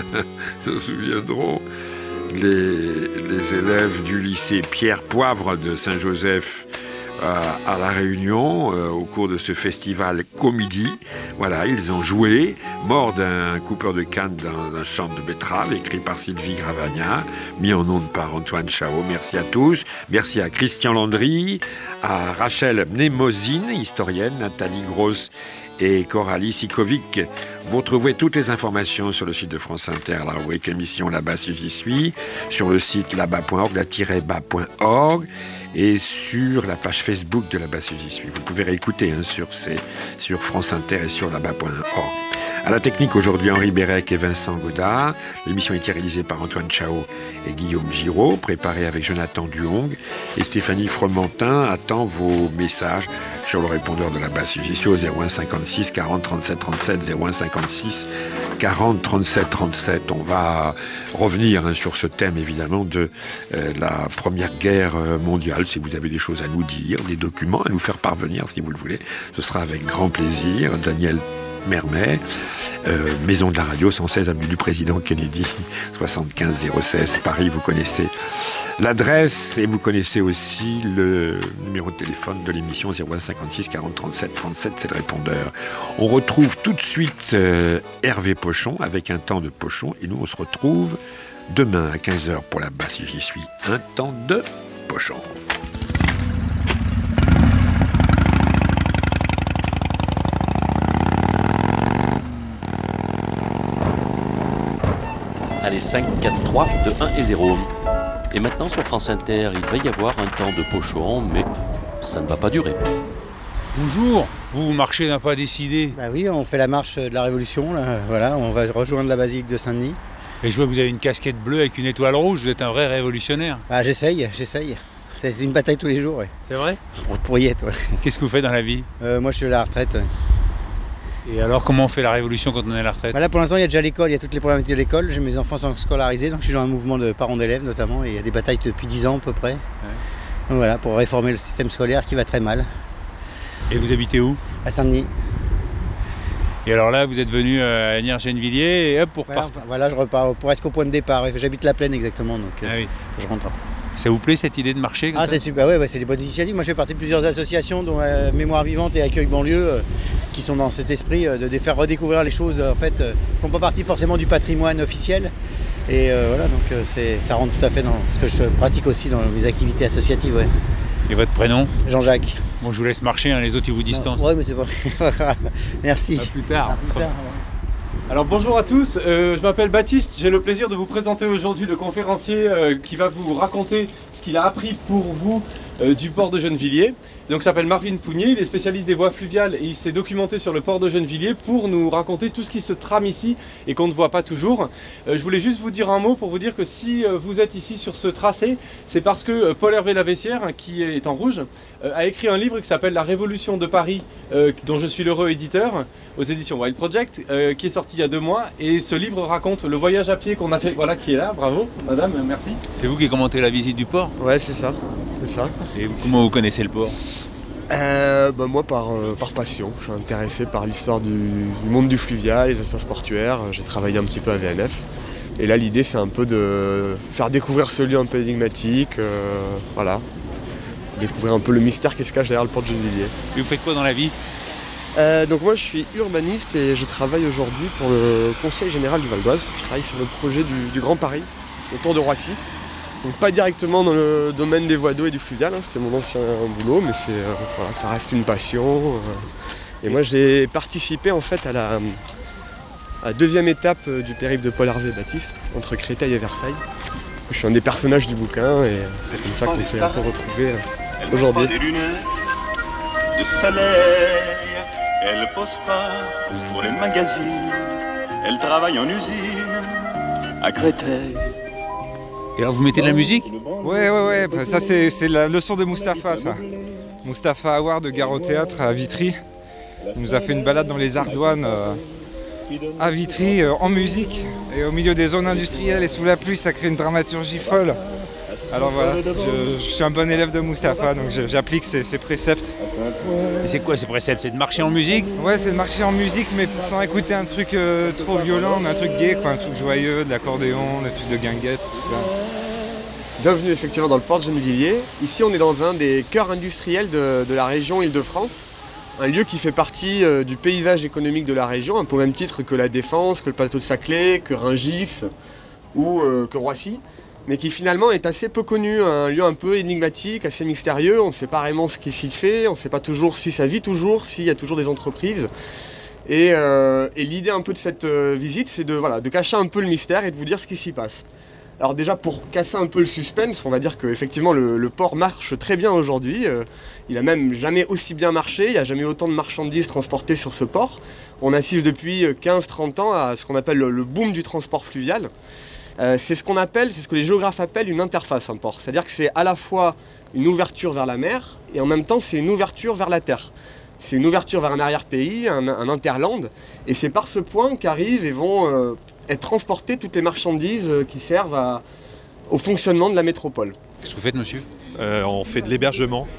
Les élèves du lycée Pierre Poivre de Saint-Joseph à La Réunion au cours de ce festival Comédie. Voilà, ils ont joué Mort d'un coupeur de canne dans un champ de betteraves, écrit par Sylvie Gravagna, mis en ondes par Antoine Chao. Merci à tous. Merci à Christian Landry, à Rachel Némosine, historienne, Nathalie Grosse et Coralie Sikovic. Vous retrouvez toutes les informations sur le site de France Inter, la rubrique émission Là-bas si j'y suis, sur le site là-bas.org, la-bas.org, et sur la page Facebook de Là-bas si j'y suis. Vous pouvez réécouter sur France Inter et sur là-bas.org. À la technique aujourd'hui, Henri Bérec et Vincent Godard. L'émission a été réalisée par Antoine Chao et Guillaume Giraud, préparée avec Jonathan Duhong. Et Stéphanie Fromentin attend vos messages sur le répondeur de Là-bas si j'y suis au 01 56 40 37 37, 01 56 40 37 37. On va revenir sur ce thème évidemment de la Première Guerre mondiale. Si vous avez des choses à nous dire, des documents à nous faire parvenir si vous le voulez, ce sera avec grand plaisir. Daniel Mermet, Maison de la Radio, 116 avenue du Président Kennedy, 75 016 Paris. Vous connaissez l'adresse et vous connaissez aussi le numéro de téléphone de l'émission 0156 40 37 37, c'est le répondeur. On retrouve tout de suite Hervé Pochon avec un temps de Pochon et nous on se retrouve demain à 15h pour Là-bas si j'y suis, un temps de Pochon. Allez, 5, 4, 3, 2, 1 et 0. Et maintenant sur France Inter, il va y avoir un temps de Pochon, mais ça ne va pas durer. Bonjour, vous marchez d'un pas décidé. Bah oui, on fait la marche de la Révolution, là. Voilà, on va rejoindre la basilique de Saint-Denis. Et je vois que vous avez une casquette bleue avec une étoile rouge, vous êtes un vrai révolutionnaire. Bah j'essaye. C'est une bataille tous les jours, ouais. C'est vrai ? Pour y être, ouais. Qu'est-ce que vous faites dans la vie ? Moi je suis à la retraite, ouais. Et alors, comment on fait la révolution quand on est à la retraite? Là, pour l'instant, il y a déjà l'école, il y a toutes les problématiques de l'école. Mes enfants sont scolarisés, donc je suis dans un mouvement de parents d'élèves notamment. Et il y a des batailles depuis 10 ans à peu près. Ouais. Donc voilà, pour réformer le système scolaire qui va très mal. Et vous habitez où? À Saint-Denis. Et alors là, vous êtes venu à Niergennevilliers et hop, pour repartir. Voilà, je repars presque au point de départ. J'habite la Plaine exactement, donc faut que je rentre après. Ça vous plaît cette idée de marché comme ça? C'est super, ouais, c'est des bonnes initiatives. Moi je fais partie de plusieurs associations dont Mémoire Vivante et Accueil Banlieue qui sont dans cet esprit de faire redécouvrir les choses en fait, qui font pas partie forcément du patrimoine officiel. Et voilà, donc ça rentre tout à fait dans ce que je pratique aussi dans mes activités associatives. Ouais. Et votre prénom? Jean-Jacques. Bon, je vous laisse marcher, les autres ils vous distancent. Ouais, mais c'est pas. Merci. À plus tard. Alors bonjour à tous, je m'appelle Baptiste, j'ai le plaisir de vous présenter aujourd'hui le conférencier qui va vous raconter ce qu'il a appris pour vous du port de Gennevilliers. Donc il s'appelle Marvin Pougnier, il est spécialiste des voies fluviales et il s'est documenté sur le port de Gennevilliers pour nous raconter tout ce qui se trame ici et qu'on ne voit pas toujours. Je voulais juste vous dire un mot pour vous dire que si vous êtes ici sur ce tracé, c'est parce que Paul-Hervé Laveissière, qui est en rouge, a écrit un livre qui s'appelle La Révolution de Paris, dont je suis l'heureux éditeur, aux éditions Wild Project, qui est sorti il y a 2 mois. Et ce livre raconte le voyage à pied qu'on a fait, voilà, qui est là, bravo, madame, merci. C'est vous qui commentez la visite du port? Ouais, c'est ça. Et comment vous connaissez le port? Moi par passion, je suis intéressé par l'histoire du monde du fluvial, les espaces portuaires, j'ai travaillé un petit peu à VNF et là l'idée c'est un peu de faire découvrir ce lieu un peu énigmatique, voilà, découvrir un peu le mystère qui se cache derrière le port de Gennevilliers. Et vous faites quoi dans la vie? Donc moi je suis urbaniste et je travaille aujourd'hui pour le Conseil Général du Val d'Oise, je travaille sur le projet du Grand Paris autour de Roissy. Donc pas directement dans le domaine des voies d'eau et du fluvial, c'était mon ancien boulot, mais voilà, ça reste une passion. Et moi j'ai participé en fait à la 2e étape du périple de Paul-Hervé Baptiste, entre Créteil et Versailles. Je suis un des personnages du bouquin et c'est comme ça qu'on s'est un peu retrouvés aujourd'hui. Des lunettes de soleil, elle pose pas pour les magazines, elle travaille en usine à Créteil. Et alors vous mettez de la musique? Ouais, ça c'est la leçon de Mustapha, ça. Mustapha Awar de Gare au Théâtre à Vitry. Il nous a fait une balade dans les Ardoines à Vitry en musique. Et au milieu des zones industrielles et sous la pluie, ça crée une dramaturgie folle. Alors voilà, je suis un bon élève de Mustapha, donc j'applique ses préceptes. Et c'est quoi ces préceptes? C'est de marcher en musique? Ouais, c'est de marcher en musique, mais sans écouter un truc trop violent, mais un truc gai, quoi, un truc joyeux, de l'accordéon, des trucs de guinguette, tout ça. Bienvenue effectivement dans le port de Gennevilliers. Ici on est dans un des cœurs industriels de la région Île-de-France. Un lieu qui fait partie du paysage économique de la région, un peu au même titre que la Défense, que le plateau de Saclay, que Rungis ou que Roissy. Mais qui finalement est assez peu connu, un lieu un peu énigmatique, assez mystérieux. On ne sait pas vraiment ce qui s'y fait, on ne sait pas toujours si ça vit toujours, s'il y a toujours des entreprises. Et l'idée un peu de cette visite, c'est de cacher un peu le mystère et de vous dire ce qui s'y passe. Alors déjà pour casser un peu le suspense, on va dire qu'effectivement le port marche très bien aujourd'hui. Il a même jamais aussi bien marché, il n'y a jamais autant de marchandises transportées sur ce port. On assiste depuis 15-30 ans à ce qu'on appelle le boom du transport fluvial. C'est ce que les géographes appellent une interface, un port. C'est-à-dire que c'est à la fois une ouverture vers la mer et en même temps c'est une ouverture vers la terre. C'est une ouverture vers un arrière-pays, un interland. Et c'est par ce point qu'arrivent et vont être transportées toutes les marchandises qui servent au fonctionnement de la métropole. Qu'est-ce que vous faites, monsieur? On fait de l'hébergement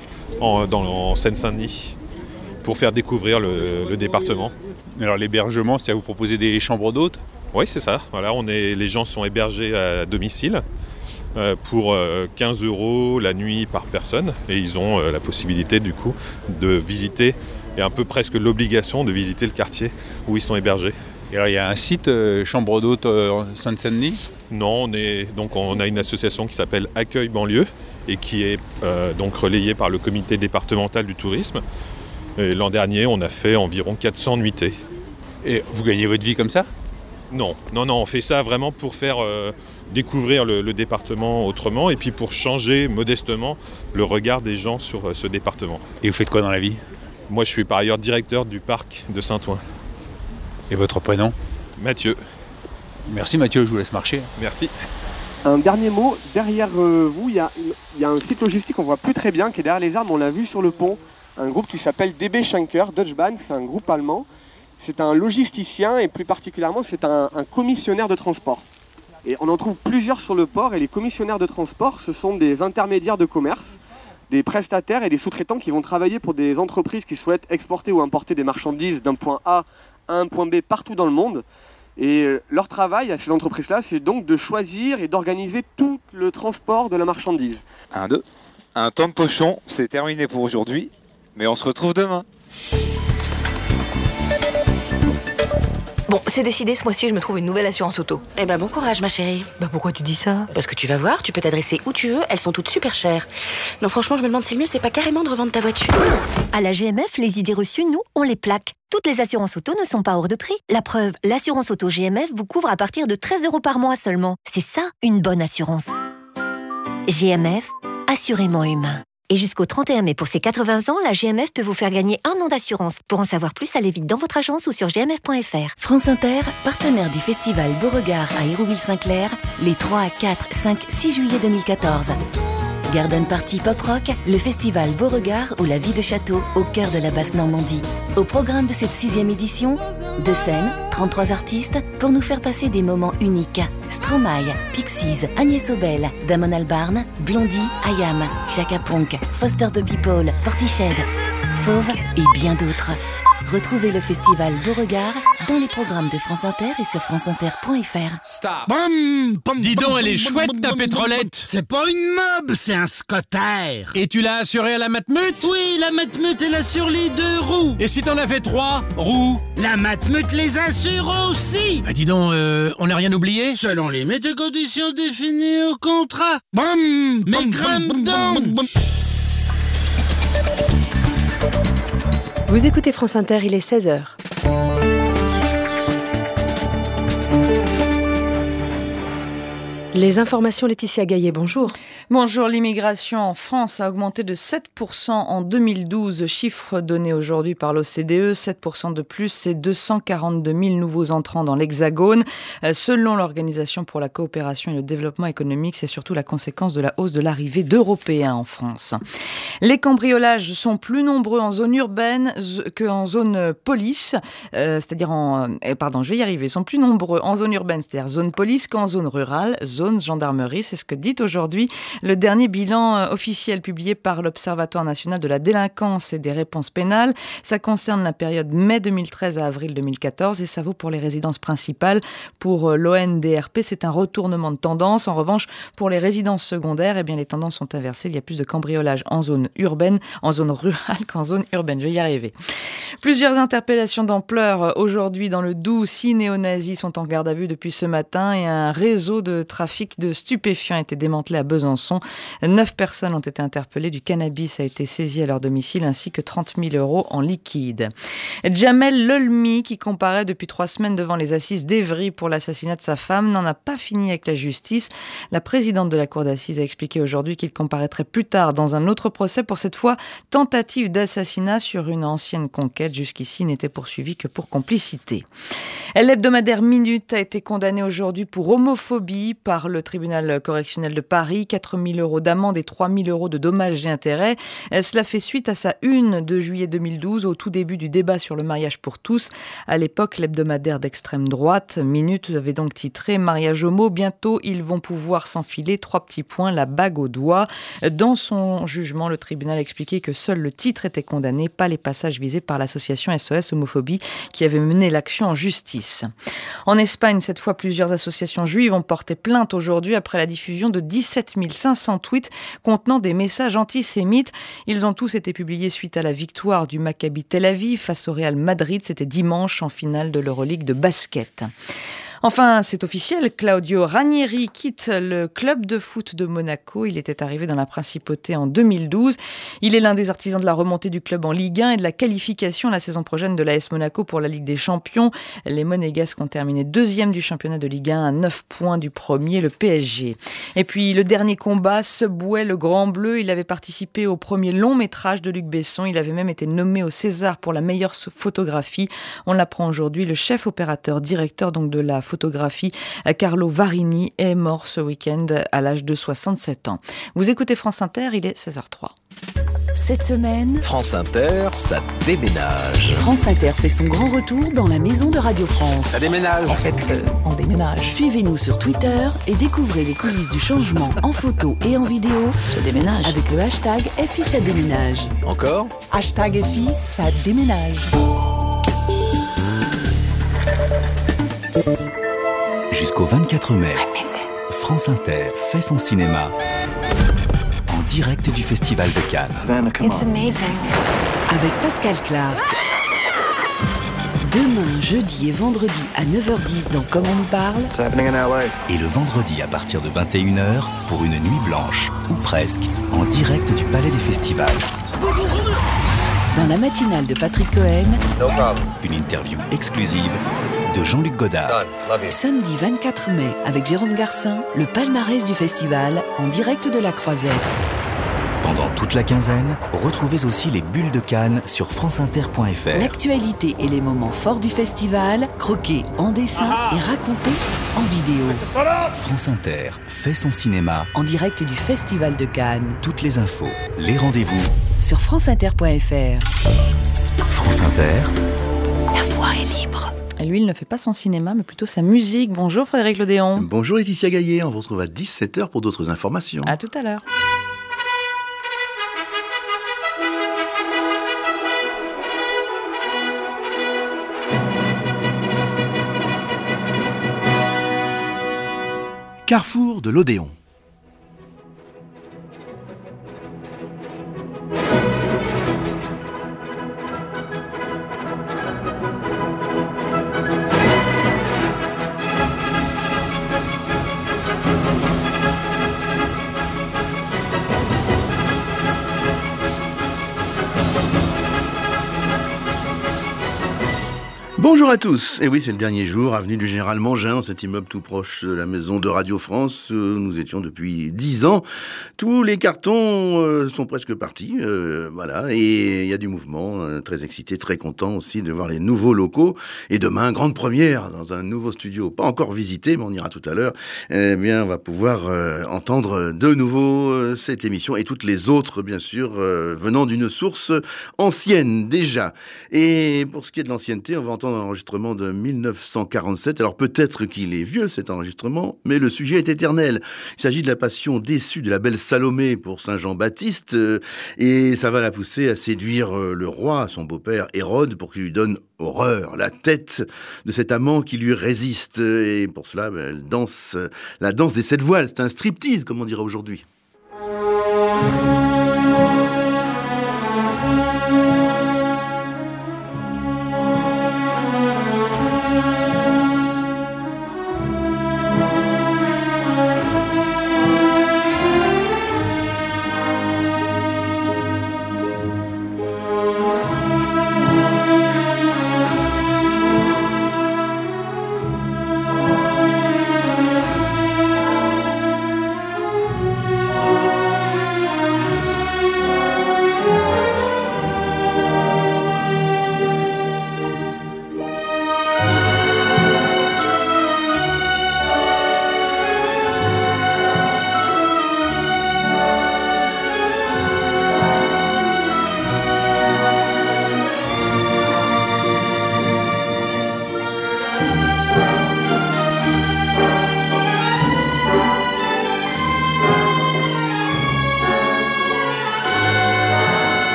en Seine-Saint-Denis pour faire découvrir le département. Alors l'hébergement, c'est à vous proposer des chambres d'hôtes? Oui, c'est ça. Voilà, les gens sont hébergés à domicile pour 15 € la nuit par personne et ils ont la possibilité du coup de visiter et un peu presque l'obligation de visiter le quartier où ils sont hébergés. Et alors il y a un site chambre d'hôtes Seine-Saint-Denis? Non, on a une association qui s'appelle Accueil Banlieue et qui est donc relayée par le comité départemental du tourisme. Et l'an dernier, on a fait environ 400 nuitées. Et vous gagnez votre vie comme ça? Non, on fait ça vraiment pour faire découvrir le département autrement et puis pour changer modestement le regard des gens sur ce département. Et vous faites quoi dans la vie? Moi, je suis par ailleurs directeur du parc de Saint-Ouen. Et votre prénom? Mathieu. Merci Mathieu, je vous laisse marcher. Merci. Un dernier mot, derrière vous, il y a un site logistique qu'on voit plus très bien, qui est derrière les arbres, on l'a vu sur le pont. Un groupe qui s'appelle DB Schenker, Deutsche Bahn, c'est un groupe allemand c'est un logisticien et plus particulièrement c'est un commissionnaire de transport. Et on en trouve plusieurs sur le port et les commissionnaires de transport, ce sont des intermédiaires de commerce, des prestataires et des sous-traitants qui vont travailler pour des entreprises qui souhaitent exporter ou importer des marchandises d'un point A à un point B partout dans le monde. Et leur travail à ces entreprises-là, c'est donc de choisir et d'organiser tout le transport de la marchandise. 1, 2. Un temps de pochon, c'est terminé pour aujourd'hui, mais on se retrouve demain. Bon, c'est décidé, ce mois-ci, je me trouve une nouvelle assurance auto. Eh ben, bon courage, ma chérie. Bah pourquoi tu dis ça? Parce que tu vas voir, tu peux t'adresser où tu veux, elles sont toutes super chères. Non, franchement, je me demande si le mieux, c'est pas carrément de revendre ta voiture. À la GMF, les idées reçues, nous, on les plaque. Toutes les assurances auto ne sont pas hors de prix. La preuve, l'assurance auto GMF vous couvre à partir de 13 € par mois seulement. C'est ça, une bonne assurance. GMF, assurément humain. Et jusqu'au 31 mai pour ses 80 ans, la GMF peut vous faire gagner 1 an d'assurance. Pour en savoir plus, allez vite dans votre agence ou sur gmf.fr. France Inter, partenaire du festival Beauregard à Hérouville-Saint-Clair, les 3, 4, 5, 6 juillet 2014. Garden Party Pop Rock, le festival Beauregard ou la vie de château au cœur de la Basse-Normandie. Au programme de cette 6e édition, 2 scènes, 33 artistes pour nous faire passer des moments uniques. Stromae, Pixies, Agnès Obel, Damon Albarn, Blondie, IAM, Chaka Ponk, Foster the People, Portiched, Fauve et bien d'autres. Retrouvez le festival Beauregard dans les programmes de France Inter et sur franceinter.fr. Stop. Dis donc, elle est chouette ta pétrolette. C'est pas une mob, c'est un scotter. Et tu l'as assuré à la Matmut? Oui, la Matmut, elle assure les 2 roues. Et si t'en avais 3 roues? La Matmut les assure aussi. Bah dis donc, on n'a rien oublié? Selon les méthodes et conditions définies au contrat. Mais grimpe donc. Vous écoutez France Inter, il est 16h. Les informations, Laetitia Gaillet, bonjour. Bonjour, l'immigration en France a augmenté de 7% en 2012, chiffre donné aujourd'hui par l'OCDE. 7% de plus, c'est 242 000 nouveaux entrants dans l'Hexagone. Selon l'Organisation pour la coopération et le développement économique, c'est surtout la conséquence de la hausse de l'arrivée d'Européens en France. Les cambriolages sont plus nombreux en zone urbaine qu'en zone police, sont plus nombreux en zone urbaine, c'est-à-dire zone police, qu'en zone rurale, zone gendarmerie. C'est ce que dit aujourd'hui le dernier bilan officiel publié par l'Observatoire national de la délinquance et des réponses pénales. Ça concerne la période mai 2013 à avril 2014 et ça vaut pour les résidences principales. Pour l'ONDRP, c'est un retournement de tendance. En revanche, pour les résidences secondaires, les tendances sont inversées. Il y a plus de cambriolages en zone urbaine, en zone rurale qu'en zone urbaine. Je vais y arriver. Plusieurs interpellations d'ampleur aujourd'hui dans le Doubs. 6 néo-nazis sont en garde à vue depuis ce matin et un réseau de trafic de stupéfiants a été démantelé à Besançon. 9 personnes ont été interpellées. Du cannabis a été saisi à leur domicile ainsi que 30 000 € en liquide. Jamel Lelmi, qui comparaît depuis 3 semaines devant les assises d'Évry pour l'assassinat de sa femme, n'en a pas fini avec la justice. La présidente de la cour d'assises a expliqué aujourd'hui qu'il comparaîtrait plus tard dans un autre procès pour cette fois tentative d'assassinat sur une ancienne conquête. Jusqu'ici, il n'était poursuivi que pour complicité. L'hebdomadaire Minute a été condamné aujourd'hui pour homophobie par le tribunal correctionnel de Paris. 4 000 € d'amende et 3 000 € de dommages et intérêts. Cela fait suite à sa une de juillet 2012, au tout début du débat sur le mariage pour tous. À l'époque, l'hebdomadaire d'extrême droite, Minute, avait donc titré « Mariage homo, bientôt ils vont pouvoir s'enfiler, 3 petits points, la bague au doigt ». Dans son jugement, le tribunal a expliqué que seul le titre était condamné, pas les passages visés par l'association SOS Homophobie qui avait mené l'action en justice. En Espagne, cette fois, plusieurs associations juives ont porté plainte aujourd'hui après la diffusion de 17 500 tweets contenant des messages antisémites. Ils ont tous été publiés suite à la victoire du Maccabi Tel Aviv face au Real Madrid. C'était dimanche en finale de l'Euroleague de basket. Enfin, c'est officiel, Claudio Ranieri quitte le club de foot de Monaco. Il était arrivé dans la principauté en 2012. Il est l'un des artisans de la remontée du club en Ligue 1 et de la qualification la saison prochaine de l'AS Monaco pour la Ligue des Champions. Les Monégasques ont terminé 2e du championnat de Ligue 1 à 9 points du premier, le PSG. Et puis le dernier combat, Subway, le Grand Bleu. Il avait participé au premier long métrage de Luc Besson. Il avait même été nommé au César pour la meilleure photographie. On l'apprend aujourd'hui. Le chef opérateur, directeur donc de la photographie, Carlo Varini, est mort ce week-end à l'âge de 67 ans. Vous écoutez France Inter, il est 16h03. cette semaine, France Inter, ça déménage. France Inter fait son grand retour dans la maison de Radio France. Ça déménage. En fait, on déménage. Suivez-nous sur Twitter et découvrez les coulisses du changement en photo et en vidéo. Ça déménage. Avec le hashtag FI ça déménage. Encore ? Hashtag FI ça déménage. Jusqu'au 24 mai, France Inter fait son cinéma en direct du Festival de Cannes. It's amazing. Avec Pascal Clark. Demain, jeudi et vendredi à 9h10 dans Comme on nous parle. It's happening in LA. Et le vendredi à partir de 21h pour une nuit blanche, ou presque, en direct du Palais des Festivals. Dans la matinale de Patrick Cohen, une interview exclusive de Jean-Luc Godard. Samedi 24 mai, avec Jérôme Garcin, le palmarès du festival en direct de la Croisette. Pendant toute la quinzaine, retrouvez aussi les bulles de Cannes sur franceinter.fr. L'actualité et les moments forts du festival, croqués en dessin et racontés en vidéo. France Inter fait son cinéma en direct du Festival de Cannes. Toutes les infos, les rendez-vous sur franceinter.fr. France Inter, la voix est libre. Et lui, il ne fait pas son cinéma, mais plutôt sa musique. Bonjour Frédéric Lodéon. Bonjour Laetitia Gaillet, on vous retrouve à 17h pour d'autres informations. À tout à l'heure. Carrefour de l'Odéon. Bonjour à tous, et oui c'est le dernier jour, avenue du Général Mangin, dans cet immeuble tout proche de la maison de Radio France, nous étions depuis 10 ans, tous les cartons sont presque partis, voilà, et il y a du mouvement, très excité, très content aussi de voir les nouveaux locaux, et demain, grande première dans un nouveau studio, pas encore visité, mais on ira tout à l'heure, eh bien on va pouvoir entendre de nouveau cette émission, et toutes les autres bien sûr, venant d'une source ancienne déjà, et pour ce qui est de l'ancienneté, on va entendre un enregistrement de 1947. Alors peut-être qu'il est vieux cet enregistrement, mais le sujet est éternel. Il s'agit de la passion déçue de la belle Salomé pour Saint Jean-Baptiste, et ça va la pousser à séduire le roi, son beau-père Hérode, pour qu'il lui donne horreur, la tête de cet amant qui lui résiste. Et pour cela, elle danse la danse des 7 voiles. C'est un striptease, comme on dirait aujourd'hui.